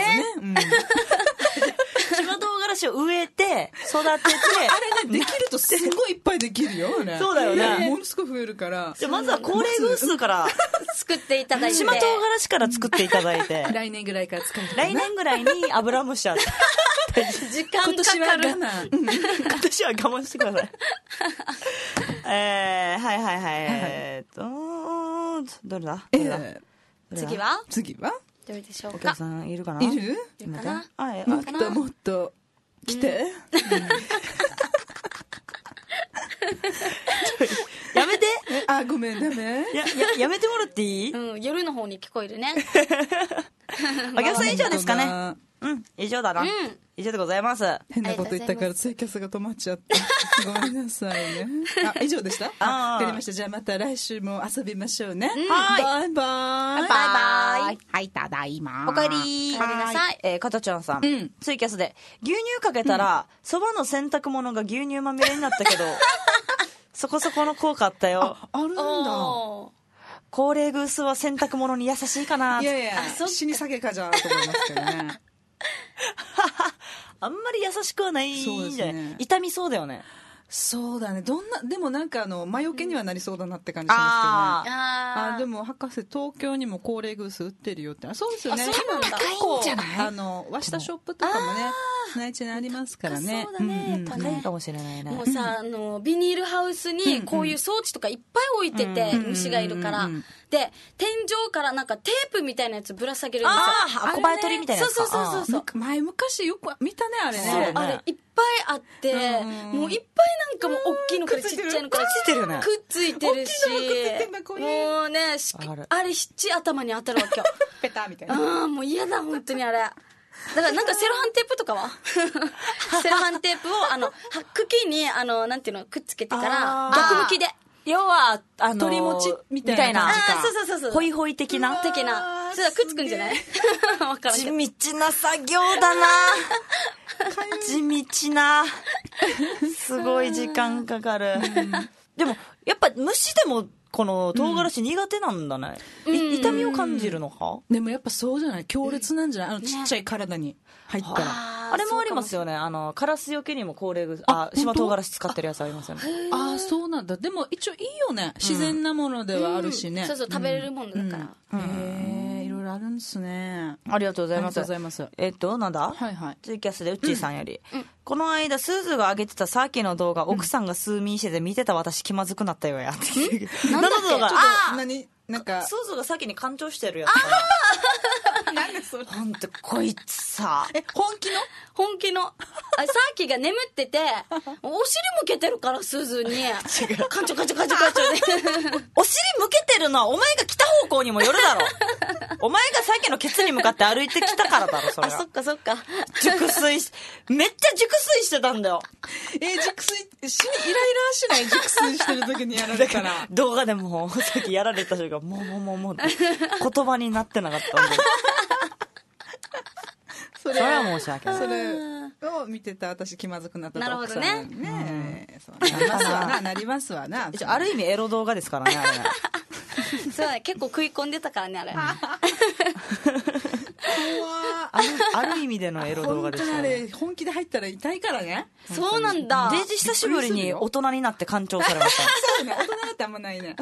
島唐辛子を植えて育ててあれね、できるとすごいいっぱいできるよね。 そうだよね。 ものすごい増えるから。 じゃあまずは高齢グースから作っていただいて、 島唐辛子から作っていただいて、 来年ぐらいから使う。 来年ぐらいにアブラムシは時間かかる。 今年は我慢してください。どれだ？ 次はどれでしょうか。 お客さんいるかな？ いる？もっと来て。 ごめんダメ。 やめてもらっていい？ うん、夜の方に聞こえるね。 お客さん以上ですかね。うん、以上だな。以上でございます。 変なこと言ったからツイキャスが止まっちゃってごめんなさいね。あ、以上でした？わかりました。じゃあまた来週も遊びましょうね。 はい。 バイバイ。 バイバイ。 はい、ただいま。 おかえり。 おかえりなさい。 かたちゃんさん、ツイキャスで牛乳かけたらそばの洗濯物が牛乳まみれになったけどそこそこの効果あったよ。 あるんだ。 高齢グースは洗濯物に優しいかな。 いやいや、死に下げかじゃと思いますけどね。 あんまり優しくはないんじゃない？ そうですね。 痛みそうだよね。 そうだね。でもなんか魔除けにはなりそうだなって感じしますけどね。でも博士、東京にも高齢グース売ってるよって。そうですよね。 そうなんだ。 高いんじゃない？和下ショップとかもね、内地にありますからね。 そうだね。 高いかもしれないね。 もうさ、ビニールハウスにこういう装置とかいっぱい置いてて、虫がいるから。で、天井からなんかテープみたいなやつぶら下げるんですよ。 小林取りみたいなやつか。 そう。 昔よく見たね、あれね。 そう、あれいっぱいあって、もういっぱいなんかもう大きいのからちっちゃいのからくっついてるね。くっついてるし、もうね、あれ七頭に当たるわけよ。 ペタみたいな。 もう嫌だ、本当にあれ。だからなんかセロハンテープとかはセロハンテープを茎になんていうのくっつけてから逆向きで、 要は鳥持ちみたいな感じか。 そうホイホイ的なそれはくっつくんじゃない？わからんけど。 地道な作業だな。地道な。すごい時間かかる。でもやっぱ虫でもこの唐辛子苦手なんだね。痛みを感じるのか？ でもやっぱそうじゃない？強烈なんじゃない？ちっちゃい体に入ったら。 あれもありますよね。カラスよけにも高齢グ島唐辛子使ってるやつありますよね。 そうなんだ。でも一応いいよね。自然なものではあるしね。 そう食べれるものだから。 いろいろあるんですね。 ありがとうございます。なんだ？ はいはい。 ツイキャスでウッチーさんより。この間スーズが上げてたさっきの動画、奥さんが数ミンしてて見てた私気まずくなったよや。 なんだっけ？なんかスーズが先に干潮してるやつかな。 なんでそれ。 ほんとこいつさ。 本気の。さっきが眠ってて、お尻向けてるからスズに。カンチョカチョカチョカチョで。 お尻向けてるのはお前が来た方向にもよるだろ。お前がさっきのケツに向かって歩いてきたからだろ、それは。 そっか。 熟睡めっちゃ熟睡してたんだよ。 熟睡、イライラしない？熟睡してる時にやられたら。 動画でもさっきやられた人がもうって言葉になってなかったんで。それは申し訳ない。 それを見てた私気まずくなったと。 なるほどね。 なりますわな。 ある意味エロ動画ですからね、あれ。 そうだね、結構食い込んでたからね、あれ。 ある意味でのエロ動画でしたね。 本気で入ったら痛いからね。 そうなんだ。 デイジ久しぶりに大人になって干潮されました。 そうね、大人ってあんまないね。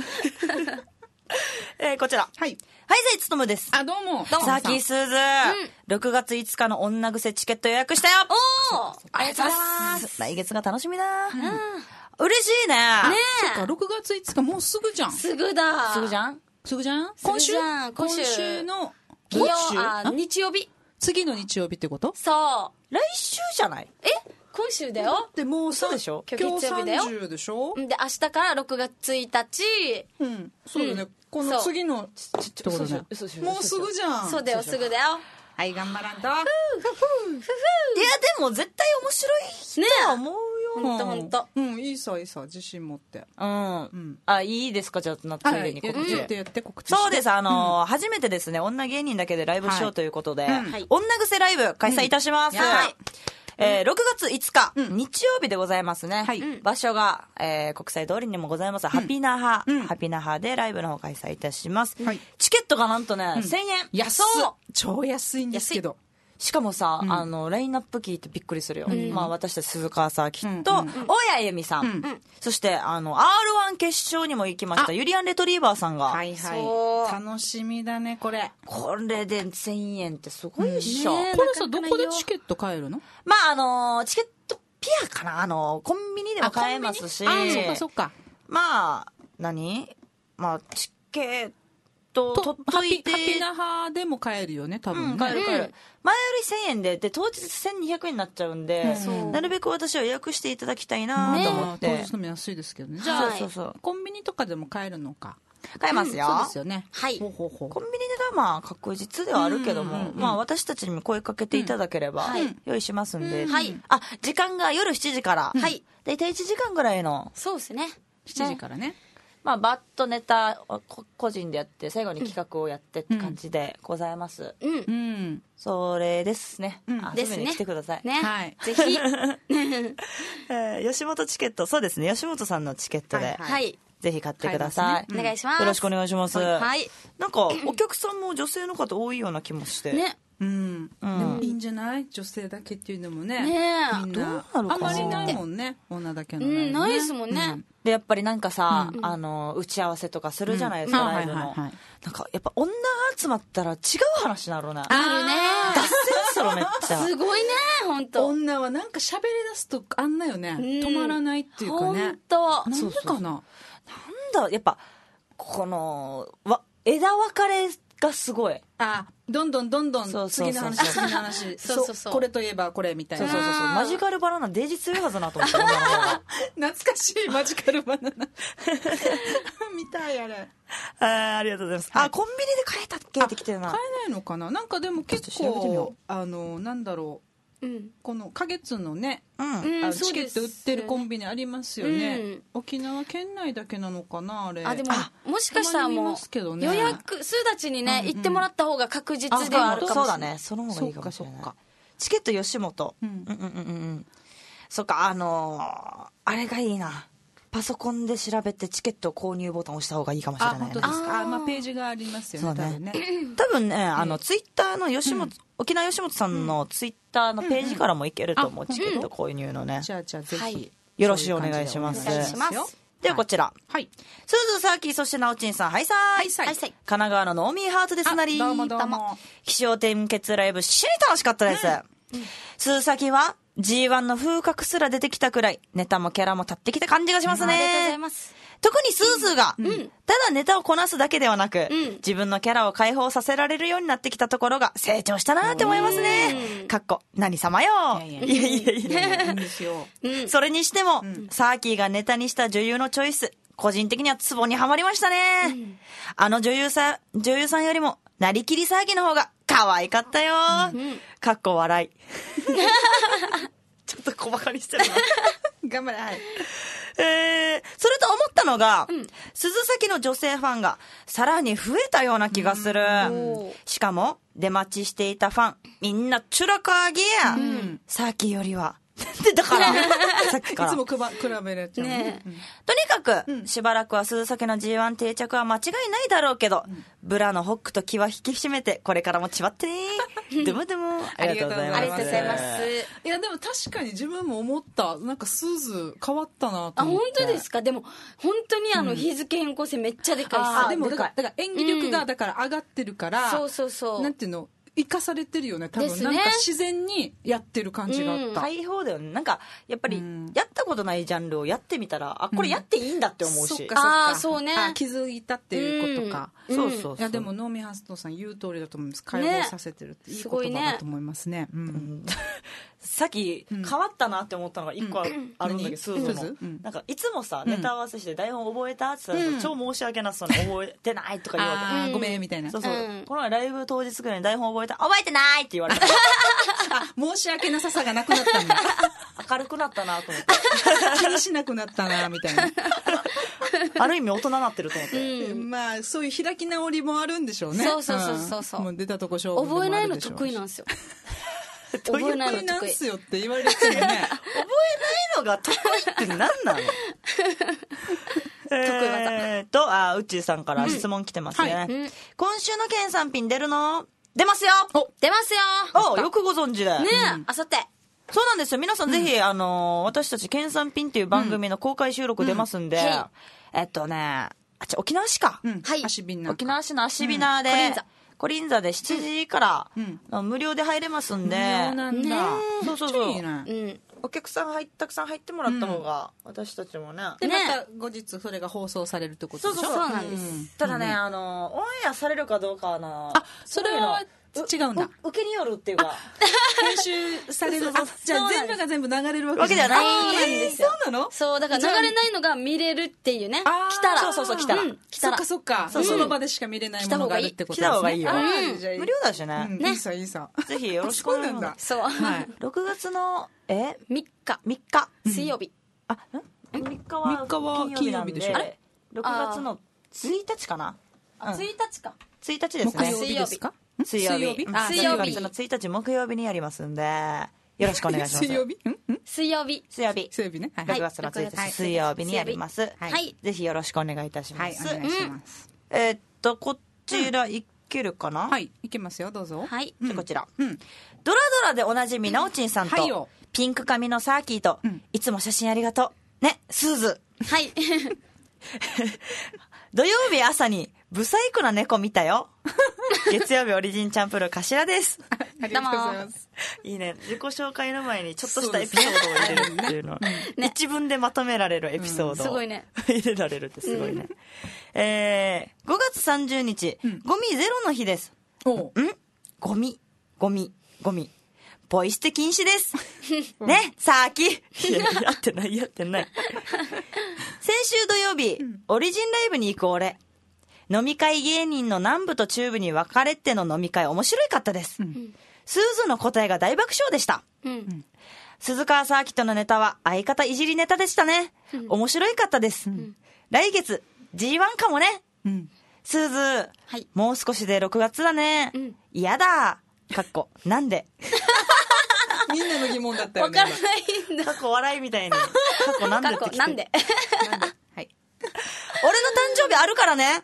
こちら。 はい。 はい、ぜいつとむです。 どうも。 さきすず。6月5日の女癖チケット予約したよ。 ありがとうございます。 来月が楽しみだ。嬉しいね。 そっか、6月5日もうすぐじゃん。 すぐだ。 すぐじゃん？ 今週の日曜日。 次の日曜日ってこと？ そう。 来週じゃない？ 今週だよ。 でもうそうでしょ？ 今日月曜日だよ。 30でしょ？ で、明日から6月1日。 そうだね。この次のってことね。もうすぐじゃん。 そうだよ、すぐだよ。 はい、頑張らんと。いや、 でも絶対面白いとは思うよ。 ほんと。 いいさ、自信持って。 いいですか、じゃあ、ついでに告知。 やって告知。 そうです、初めてですね、女芸人だけでライブしようということで、女癖ライブ開催いたします。6月5日、日曜日でございますね。場所が、国際通りにもございます、ハピナハでライブの方開催いたします。チケットがなんとね、1000円。 安っ。超安いんですけど。 しかもさ、ラインナップ聞いてびっくりするよ。私たち鈴川さきと、大谷由美さん。そして、R1 決勝にも行きました、ユリアン・レトリーバーさんが。 楽しみだね、これ。 これで1000円ってすごいっしょ。 これさ、どこでチケット買えるの？ チケットピアかな？コンビニでも買えますし。 そっか。 チケット取っといて、 ハピナハでも買えるよね多分ね。 買える。前より1000円で当日1200円になっちゃうんで、なるべく私は予約していただきたいなと思って、 当日のも安いですけどね。じゃあコンビニとかでも買えるのか。 買えますよ。 そうですよね。 はい。 コンビニでは確実ではあるけども、私たちにも声かけていただければ用意しますんで。時間が夜7時から。はい。だいたい1時間ぐらいの。 そうですね。 7時からね。 バッとネタ個人でやって最後に企画をやってって感じでございます。それですね。遊びに来てください。 はい。ぜひ。 吉本チケット、そうですね。吉本さんのチケットで。はい。ぜひ買ってください。 お願いします。 よろしくお願いします。 はい。 なんかお客さんも女性の方多いような気もして。 ね。 でもいいんじゃない？女性だけっていうのもね。みんなあんまりないもんね。女だけのね。 ないですもんね。 でやっぱりなんかさ、打ち合わせとかするじゃないですか、ライブの。なんかやっぱ女が集まったら違う話になるね。 あるね。 脱線するめっちゃ。 すごいね、本当。 女はなんか喋り出すとあんなよね。止まらないっていうかね。 本当。 なんでかな。 なんだやっぱこの枝分かれがすごい。 どんどん次の話そうこれといえばこれみたいな。 そうマジカルバナナデージ強いはずなと思って。 懐かしいマジカルバナナ見たいあれ。 ありがとうございます。コンビニで買えたっけってきてるな。 買えないのかな。なんかでも結構なんだろう、この花月のね、チケット売ってるコンビニありますよね。沖縄県内だけなのかなあれ。 でももしかしたらもう予約スーダチにね行ってもらった方が確実ではあるかもしれない。そうだね、その方がいいかもしれない。 チケット吉本。そっか、あれがいいな。パソコンで調べてチケット購入ボタンを押した方がいいかもしれない。 本当ですか。ページがありますよね。 多分ね、ツイッターの沖縄吉本さんのツイッターのページからもいけると思う、チケット購入のね。 じゃあぜひよろしくお願いします。ではこちら、すずさき、そしてなおちんさん、はいさーい。神奈川のノーミーハートですなり。 どうも。 起承転結ライブ死に楽しかったです。すずさきはG1 の風格すら出てきたくらいネタもキャラも立ってきた感じがしますね。 ありがとうございます。 特にスーズーが、ただネタをこなすだけではなく、自分のキャラを解放させられるようになってきたところが成長したなって思いますね。かっこ何様よ。いやそれにしても、サーキーがネタにした女優のチョイス、個人的にはツボにはまりましたね。女優さんよりもなりきりサーキーの方が可愛かったよ。かっこ笑い。ちょっと小馬鹿にしてるな。 頑張れ。 それと思ったのが、鈴崎の女性ファンがさらに増えたような気がする。しかも出待ちしていたファンみんなチュラカーギや、サーキーよりはだからさっきからいつも比べれちゃうね。 とにかく、しばらくは鈴崎の G1 定着は間違いないだろうけど、ブラのホックと気は引き締めてこれからもちばってね。でもありがとうございます。ありがとうございます。 いやでも確かに自分も思った。なんかスーズ変わったなと思って。 本当ですか。でも本当に日付変更線めっちゃでかいし。 でもだから演技力がだから上がってるから、 そうなんていうの、生かされてるよね多分。なんか自然にやってる感じがあった。 大砲だよね。なんかやっぱりやったことないジャンルをやってみたら、これやっていいんだって思うし。 そうね。 気づいたっていうことか。 そう。 いやでもノーミーハストさん言う通りだと思います。解放させてるっていい言葉だと思いますね。 さっき変わったなって思ったのが一個あるんだけど、スーズのなんかいつもさネタ合わせして台本覚えたって言ったら超申し訳なさそうに覚えてないとか言うわけ。 ごめんみたいな。 そう。この前ライブ当日ぐらいに台本覚えてないって言われた。 申し訳なさがなくなったんだ。 明るくなったなと思って。 気にしなくなったなみたいな。 ある意味大人になってると思って。 まあそういう開き直りもあるんでしょうね。 そう。 もう出たとこ勝負でもあるでしょう。 覚えないの得意なんですよ。 覚えないの得意なんすよって言われてるね。覚えないのが得意って何なの？うっちーさんから質問来てますね。今週の県産品出るの？出ますよ。 出ますよ。 よくご存知で。 ねえ、あさって。 そうなんですよ。皆さんぜひ私たち県産品っていう番組の公開収録出ますんで、沖縄市か。沖縄市のアシビナで。コリンザで7時から無料で入れますんで。 無料なんだ。 そう。 お客さんたくさん入ってもらった方が、私たちもね。 で、また後日それが放送されるってことでしょ。 そうなんです。 ただね、オンエアされるかどうかはな、 それは違うんだ。 受けによるっていうか、 編集される。じゃあ全部が全部流れるわけじゃないんですよ。 そうなの？ そう、だから流れないのが見れるっていうね。来たら。 そう、来たら。 そっか。その場でしか見れないものがあるってことですね。 来た方がいいよ。 無料だしね。 いいさ。 ぜひよろしくお願いします。 そう。 6月の、 3日。水曜日。 3日は金曜日でしょ。あれ ?6 月の1日かな ？1日か。 1日ですね。 木曜日ですか？ 水曜日。 水曜日。 6月の1日木曜日にやりますんで、よろしくお願いします。 水曜日ね。 6月の1日水曜日にやります。 はい。 ぜひよろしくお願いいたします。 はい、お願いします。 こちらいけるかな？ はい、いけますよ、どうぞ。 はい。 こちら。ドラドラでおなじみなおちんさんと、ピンク髪のサーキーと、いつも写真ありがとう。ね、スーズ。 はい。 土曜日朝にブサイクな猫見たよ。月曜日オリジンチャンプルー頭です。 ありがとうございます。 いいね。自己紹介の前にちょっとしたエピソードを入れるっていうの。一文でまとめられるエピソードを、 すごいね。 入れられるってすごいね。5月30日、ゴミゼロの日です。ゴミ。ポイ捨て禁止です。ね、さーき。いや、やってない。先週土曜日、オリジンライブに行く俺。飲み会芸人の南部と中部に分かれての飲み会面白かったです。スーズの答えが大爆笑でした。鈴川サーキットのネタは相方いじりネタでしたね。面白かったです。来月 G1 かもね。スーズ、もう少しで6月だね。嫌だ。なんでみんなの疑問だったよね。 わからないんだ。 笑いみたいに。なんでって来て。 なんで俺の誕生日あるからね。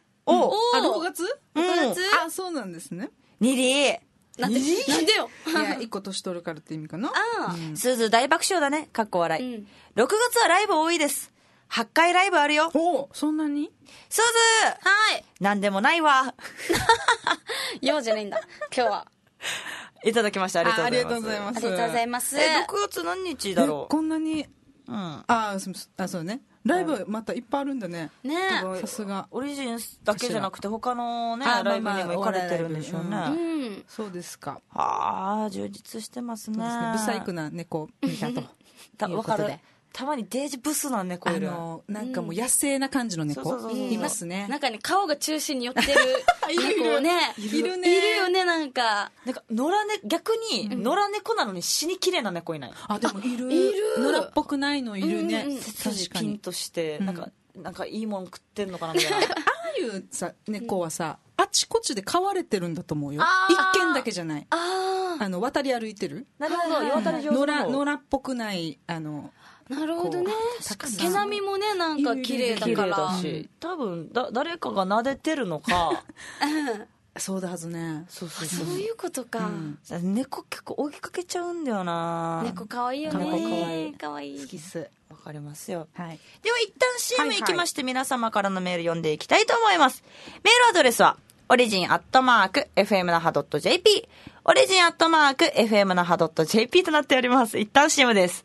6月？ あ、 そうなんですね。 ニリー。 なんでよ。 いや、1個年取るからって意味かな。 スーズ大爆笑だね。笑い。6月はライブ多いです。8回ライブあるよ。 そんなに？ スーズ。 はい。 なんでもないわ。 ようじゃないんだ。今日は。 いただきました。ありがとうございます。 ありがとうございます。 6月何日だろう。 こんなに。そうね。ライブまたいっぱいあるんだね。 ねえ。さすが。 オリジンだけじゃなくて他のね、ライブにも行かれてるんでしょうね。 そうですか。 充実してますね。 ブサイクな猫見たと。 わかる。たまにデージブスな猫いる。 なんかもう野生な感じの猫いますね。 なんかね、顔が中心に寄ってる猫ね。 いるね。 いるよね、なんか。 逆に、野良猫なのに死に綺麗な猫いない。 でもいる。野良っぽくないのいるね。 確かに。ピンとして、なんかいいもの食ってんのかなみたいな。 ああいうさ、猫はさ、あちこちで飼われてるんだと思うよ。一軒だけじゃない。渡り歩いてる。 なるほど、渡り上手。 野良っぽくない、 なるほどね。毛並みもね、なんか綺麗だから。 多分誰かが撫でてるのか。 そうだはずね。 そういうことか。 猫結構追いかけちゃうんだよな。 猫可愛いよね。可愛い。 好きっす。わかりますよ。 はい。 では一旦 CM 行きまして、皆様からのメール読んでいきたいと思います。メールアドレスはorigin@fm-naha.jp origin@fm-naha.jp となっております。一旦 CM です。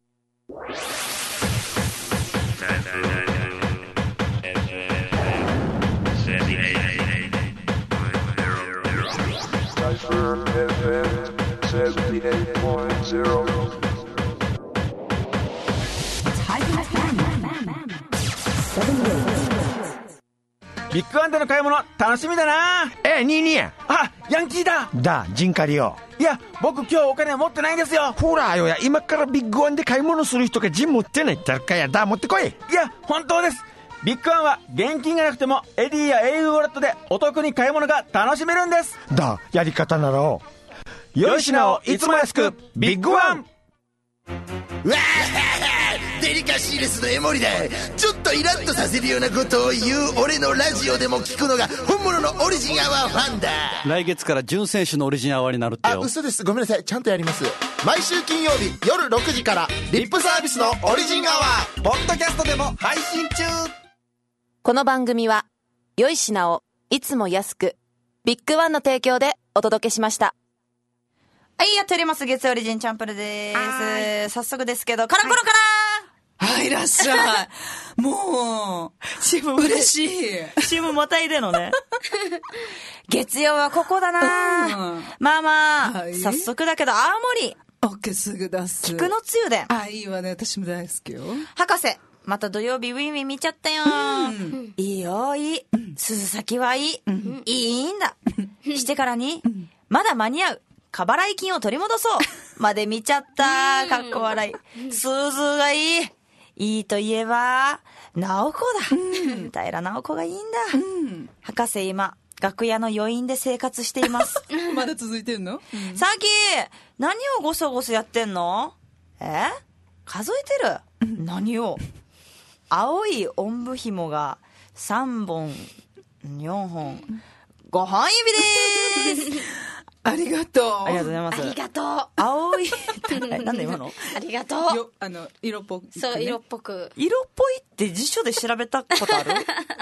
ビッグワンでの買い物楽しみだな。 ニーニー。 ヤンキーだ。 ジンカリオ。 いや、僕今日お金持ってないんですよ。 ほらよや、今からビッグワンで買い物する人がジン持ってないって言ったらかや。持ってこい。 いや、本当です。ビッグワンは現金がなくてもエディや au ウォレットでお得に買い物が楽しめるんです。 やり方なら良い品をいつも安く、ビッグワン。 わーデリカシーレスのエモリだ。ちょっとイラッとさせるようなことを言う俺のラジオでも聞くのが本物のオリジンアワーファンだ。 来月から準選手のオリジンアワーになるってよ。 嘘です。ごめんなさい。ちゃんとやります。毎週金曜日夜6時からリップサービスのオリジンアワーポッドキャストでも配信中。 この番組は良い品をいつも安く、ビッグワンの提供でお届けしました。 はい、やっております。月曜オリジンチャンプルです。早速ですけど、カラコロからはい、いらっしゃい。もう、 チーム嬉しい。 チームまたいでのね。月曜はここだな、まあまあ、はい、早速だけど、青森。 オッケー、すぐ出す。 菊のつゆで。 あ、いいわね。私も大好きよ。 博士。また土曜日ウィンウィン見ちゃったよ。いいよ、いい。鈴先はいい。いいんだ。してからに、まだ間に合う。過払い金を取り戻そうまで見ちゃった。かっこ笑い。鈴がいい。いいといえば、直子だ。平直子がいいんだ。博士今、楽屋の余韻で生活しています。 まだ続いてんの？ さき、何をゴソゴソやってんの？数えてる？何を？青いおんぶ紐が3本、4本、5本指です。 ありがとう。 ありがとうございます。 ありがとう。 青い、なんで今の？ ありがとう。 色っぽく、ね。 そう、色っぽく。 色っぽいって辞書で調べたことある？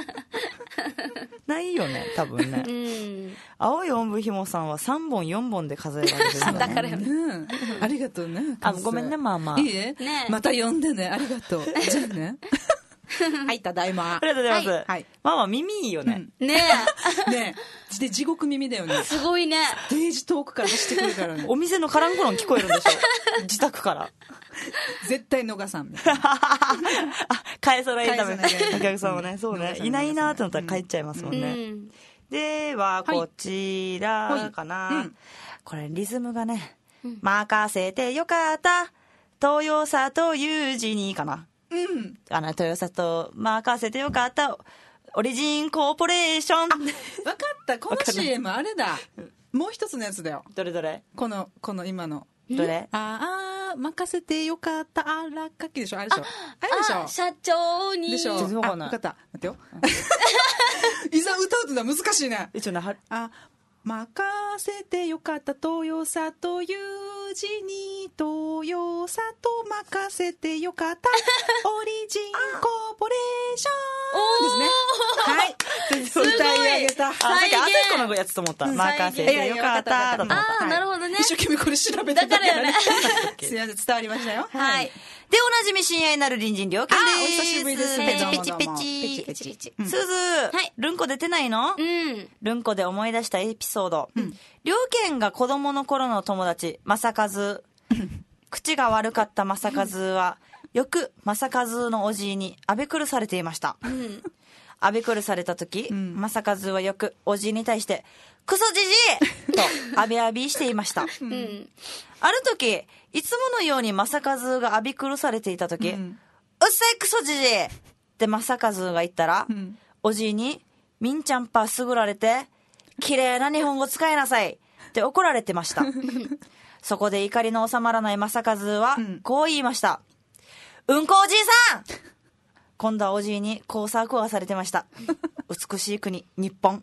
ないよね、多分ね。青いおんぶひもさんは3本、4本で数えられるんだね。 だからよね。 ありがとうね。 ごめんね、まあまあ。 いいえ。また呼んでね。ありがとう。じゃあね。はい、ただいま。 ありがとうございます。 はい。 ママ耳いいよね。 ねえ。ねえ。で、地獄耳だよね。 すごいね。 ステージ遠くから走ってくるからね。 お店のカランコロン聞こえるんでしょ？自宅から。 絶対逃さん。 返さないため。お客さんはね、そうね。いないなーってなったら帰っちゃいますもんね。では、こちらかな。これ、リズムがね、任せてよかった。豊里裕二にかな。豊里任せてよかった。オリジンコーポレーション。 わかった。この CM あれだ。もう一つのやつだよ。 どれこの今の。 どれ？ 任せてよかった。あらかきでしょ？あれでしょ？あれでしょ？ 社長に。 でしょ？わかった。待ってよ。いざ歌うってのは難しいね。 一応な、 任せてよかった。豊里裕二に豊里任せてよかったオリジンコーポレーションですね。はい。歌い上げた。 さっきあと一個のやつと思った。任せてよかっただと思った。 なるほどね。 一生懸命これ調べてたからね。すいません、伝わりましたよ。 はい。 で、おなじみ親愛なる隣人良健です。 お久しぶりですね。 ペチペチペチ。 すず、ルンコ出てないの？ルンコで思い出したエピソード。良健が子供の頃の友達、正和。口が悪かった正和は、よく正和のおじいにあべくるされていました。あべくるされた時、正和はよくおじいに対して、クソじじいとあべあびしていました。ある時、いつものように正和があびくるされていた時、うっさいクソじじいって正和が言ったら、おじいに、みんちゃんぱすぐられて、綺麗な日本語使いなさいって怒られてました。そこで怒りの収まらない正和は、こう言いました。うんこおじいさん今度はおじいに工作はされてました。美しい国、日本。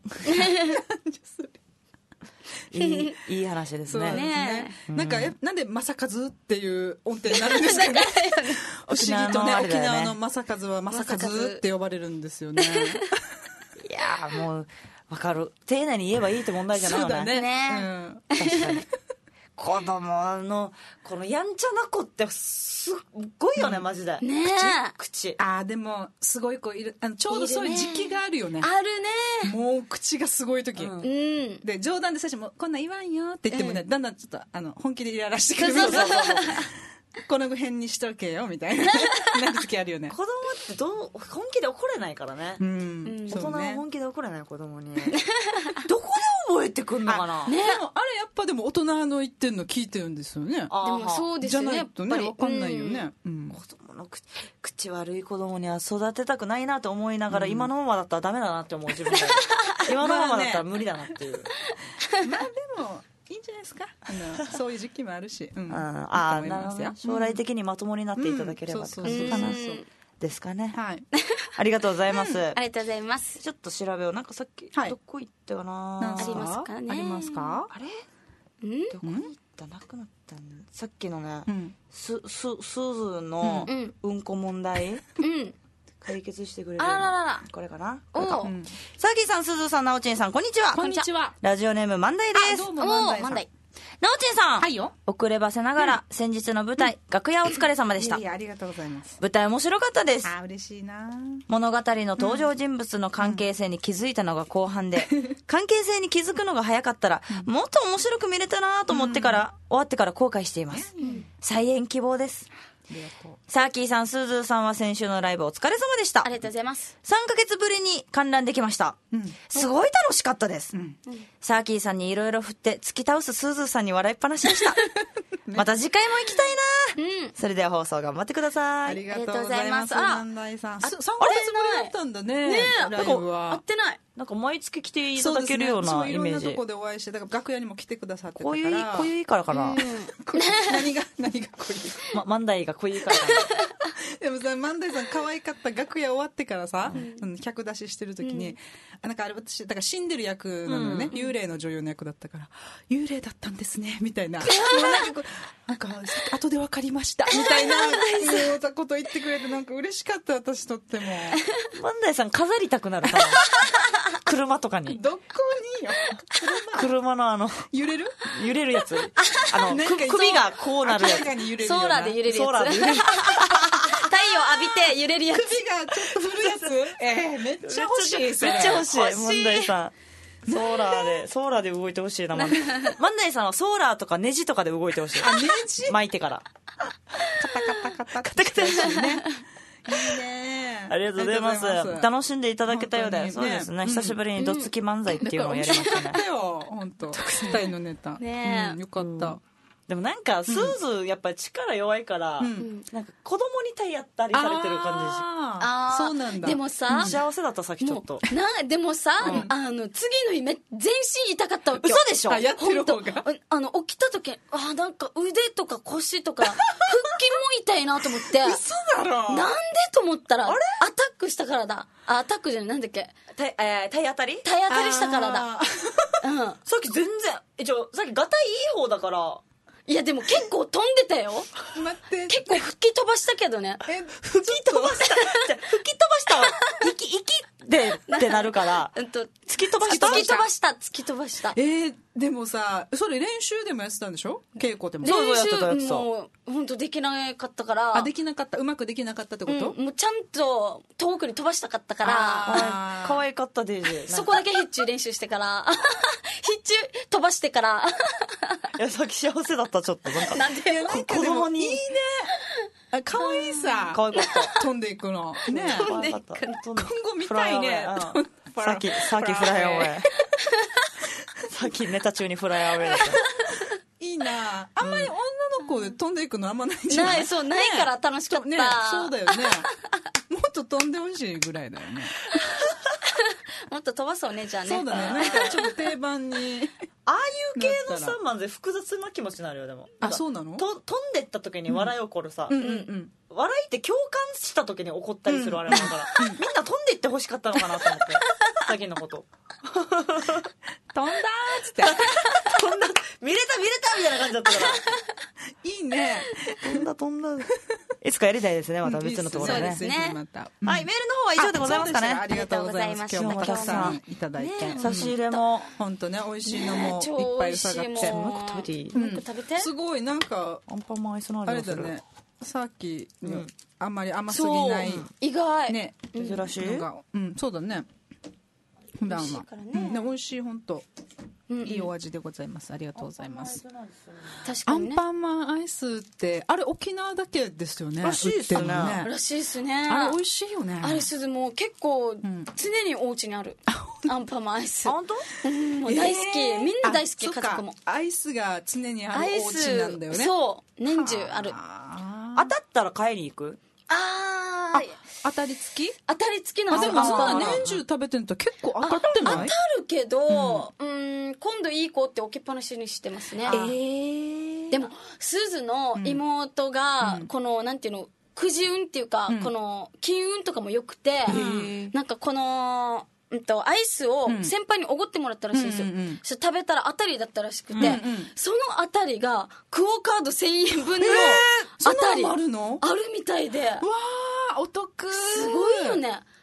いい話ですね。 なんか、なんで正和っていう音程になるんですかね。不思議とね、沖縄の正和は正和って呼ばれるのですよね。 いやーもう、わかる。丁寧に言えばいいって問題じゃないよね。 そうだね。 確かに。子供のこのやんちゃな子ってすっごいよね、マジで。 ね口。 でもすごい子いる。ちょうどそういう時期があるよね。 あるね。 もう口がすごい時。で冗談で最初もこんなん言わんよって言ってもね、だんだんちょっと本気でイライラしてくる。この辺にしとけよみたいな時あるよね。 子供って本気で怒れないからね。大人は本気で怒れない子供に。どこで覚えてくんのかな。 でもあれやっぱでも大人の言ってんの聞いてるんですよね。でもそうですよね。 じゃないとね分かんないよね。 子供の口悪い子供には育てたくないなと思いながら、今のままだったらダメだなって思う自分で。今のままだったら無理だなっていう。 まあでも。いいんじゃないですか。そういう時期もあるし。 なるほど。将来的にまともになっていただければって感じかな。ですかね。 はい。 ありがとうございます。 ありがとうございます。 ちょっと調べよう。なんかさっきどこ行ったかな。 ありますかね。 ありますか。 あれ？どこに行った？なくなったの。さっきのね、すずのうんこ問題。解決してくれる。これかな。さきさん、すずさん、なおちんさん、こんにちは。 こんにちは。 ラジオネーム、万代です。 どうも、万代。 なおちんさん、 はいよ。 遅ればせながら、先日の舞台、楽屋お疲れ様でした。 いや、ありがとうございます。 舞台面白かったです。 嬉しいな。 物語の登場人物の関係性に気づいたのが後半で、関係性に気づくのが早かったら、もっと面白く見れたなと思ってから、終わってから後悔しています。再演希望です。サーキーさん、スーズーさんは先週のライブお疲れ様でした。 ありがとうございます。 3ヶ月ぶりに観覧できました。すごい楽しかったです。サーキーさんにいろいろ振って突き倒すスーズーさんに笑いっぱなしでした。また次回も行きたいな。それでは放送頑張ってください。 ありがとうございます。万代さん。3ヶ月ぶりだったんだね。 ねえ、 ライブは。 会ってない。 なんか毎月来ていただけるようなイメージ。 いろんなとこでお会いして、だから楽屋にも来てくださってたから。 濃ゆいからかな。 何が濃い？ 万代が濃ゆいからかな。 でもさ、万代さん可愛かった。楽屋終わってからさ、客出ししてる時に、なんかあれ私、だから死んでる役なのよね。幽霊の女優の役だったから、幽霊だったんですね、みたいな。なんか、後で分かりました、みたいなこと言ってくれて、なんか嬉しかった、私とっても。 万代さん飾りたくなるかな。車とかに。 どこによ。 車の揺れるやつ。首がこうなるやつ。 ソーラーで揺れるやつ。太陽浴びて揺れるやつ。 首がちょっと振るやつ。めっちゃ欲しい。 めっちゃ欲しい。万代さん。ソーラーで動いてほしいな。万代さんはソーラーとかネジとかで動いてほしい。 ネジ巻いてから。 カタカタね。いいね。 ありがとうございます。楽しんでいただけたようで、そうですね。久しぶりにどつき漫才っていうのをやりましたね。 本当。特大のネタ。 ねえ。よかった。 でもなんかスーズーやっぱり力弱いから、なんか子供に体当たりされてる感じでしあそうなんだ。 でもさ、 幸せだったさっきちょっと。 でもさ、次の日全身痛かったわけよ。 嘘でしょ？ やってる方が。 起きた時、なんか腕とか腰とか、腹筋も痛いなと思って。 嘘だろ。 なんでと思ったら、アタックしたからだ。アタックじゃない、なんだっけ。 体当たりしたからだ。 さっき全然、さっきガタイいい方だから、 いやでも結構飛んでたよ。 待って。 結構吹き飛ばしたけどね。 吹き飛ばしたは、息ってなるから、突き飛ばした。 でもさ、それ練習でもやってたんでしょ？稽古でも。 そうやってた。 もう、ほんとできなかったから。 できなかった。うまくできなかったってこと？ もうちゃんと遠くに飛ばしたかったから。 可愛かったで。 そこだけ必中練習してから。必中飛ばしてから。 いや、さっき幸せだった、ちょっと。 なんで子供に。いいね。 可愛いさ。 可愛かった。 飛んでいくの。ね飛んでいくの。 今後見たいね。 さっきフライアウェイ。さっきネタ中にフライアウェイだった。 いいな。あんまり女の子で飛んでいくのあんまないんじゃない？ ないから楽しかった。 ね、そうだよね。もっと飛んでほしいぐらいだよね。 もっと飛ばそうね、じゃあね。 そうだね。なんかちょっと定番に。 ああいう系のさ、漫才複雑な気持ちになるよ、でも。 そうなの？ 飛んでった時に笑い起こるさ。笑いって共感した時に起こったりするあれだから、みんな飛んでいってほしかったのかなと思って。さっきのこと。 飛んだーっつって。 飛んだ、見れたみたいな感じだったから。 いいね。 飛んだ。いつかやりたいですね、また別のところでね。 そうですね。 はい、メールの方は以上でございますかね。 ありがとうございます。今日もたくさんいただいて。 差し入れも。 本当ね、美味しいのもいっぱい伺って。 もう一個食べていい？ もう一個食べて。 すごい、なんか、 アンパンマンアイスの味がする。 あれだね。さっきのあんまり甘すぎない。 意外。 ね。 珍しい？ そうだね。普段は。美味しい、本当。いいお味でございます。ありがとうございます。 確かにね。 アンパンマンアイスってあれ沖縄だけですよね。 らしいですね。 らしいですね。 あれ美味しいよね。 あれすずも結構常にお家にある。アンパンマンアイス。 本当？ もう大好き。みんな大好き、家族も。 アイスが常にあるお家なんだよね。 そう。年中ある。 当たったら買いに行く？ 当たり付き？ 当たり付きなんですよ。でもそんな年中食べてると結構当たってない？ 当たるけど、今度いい子って置きっぱなしにしてますね。でもすずの妹がこのなんていうの、くじ運っていうか、この金運とかも良くて、なんかこのアイスを先輩におごってもらったらしいんですよ。食べたら当たりだったらしくて、その当たりがクオカード1000円分の当たりあるの？ あるみたいで。 わー、お得。 すごいよね。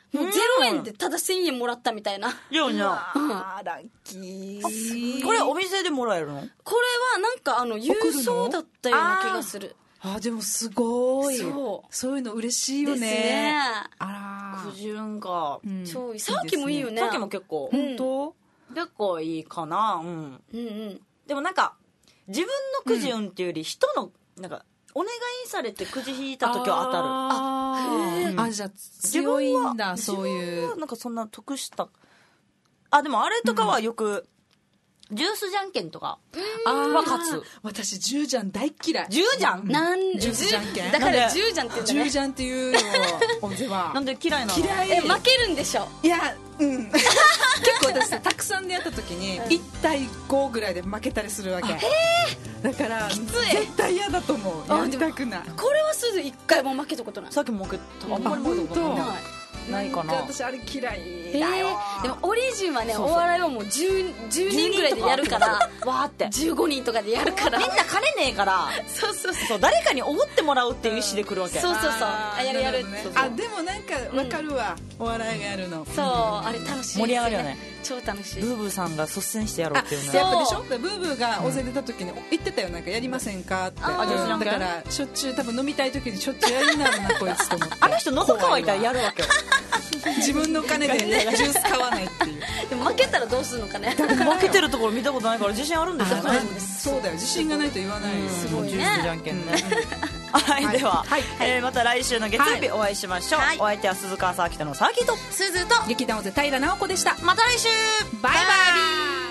もう0円でただ1000円もらったみたいな。 ような。 ラッキー。 これお店でもらえるの？ これはなんか郵送だったような気がする。 でもすごい。そういうの嬉しいよね。 ですね。 あら。 くじゅんか。 超いい。さっきもいいよね。 さっきも結構。 本当？ 結構いいかな。でもなんか自分のくじ運っていうより人のなんかお願いされてくじ引いた時は当たる。 じゃあ強いんだ。そういう。 自分はなんかそんな得した。でもあれとかはよくジュースじゃんけんとかは勝つ。 私ジュージャン大嫌い。 ジュージャン？ ジュースじゃんけん。 だからジュージャンって言うんだね。 ジュージャンっていうのおじは。 なんで嫌いなの？ 嫌い。 負けるんでしょ。 いや、結構私たくさんでやった時に1対5ぐらいで負けたりするわけ。だから絶対嫌だと思う。やりたくない。 これはすぐ1回も負けたことない。 さっきも負けた。あんまり負けたことない。ないかな。 私あれ嫌いだよ。 でもオリジンはね、お笑いはもう10人ぐらいでやるから、 わーって 15人とかでやるから、 みんな金ねえから、そう誰かにおごってもらうっていう意思で来るわけ。 そうやるやる。 でもなんかわかるわ、お笑いがやるの。 そう、あれ楽しい。 盛り上がるよね。 超楽しい。 ブーブーさんが率先してやろうっていうね。 やっぱでしょ。ブーブーが大勢出た時に言ってたよ、なんかやりませんかって。だからしょっちゅう多分飲みたい時にしょっちゅうやりなるなこいつと思って。 あの人喉乾いたらやるわけよ。 自分の金でジュース買わないっていう。 でも負けたらどうするのかね。 負けてるところ見たことないから自信あるんですよね。 そうだよ、自信がないと言わない。 すごいね。 ジュースじゃんけんね。はい、ではまた来週の月曜日お会いしましょう。お相手は鈴川サーキットのサーキット、 すずと劇団オゼ平直子でした。 また来週。 バイバイ。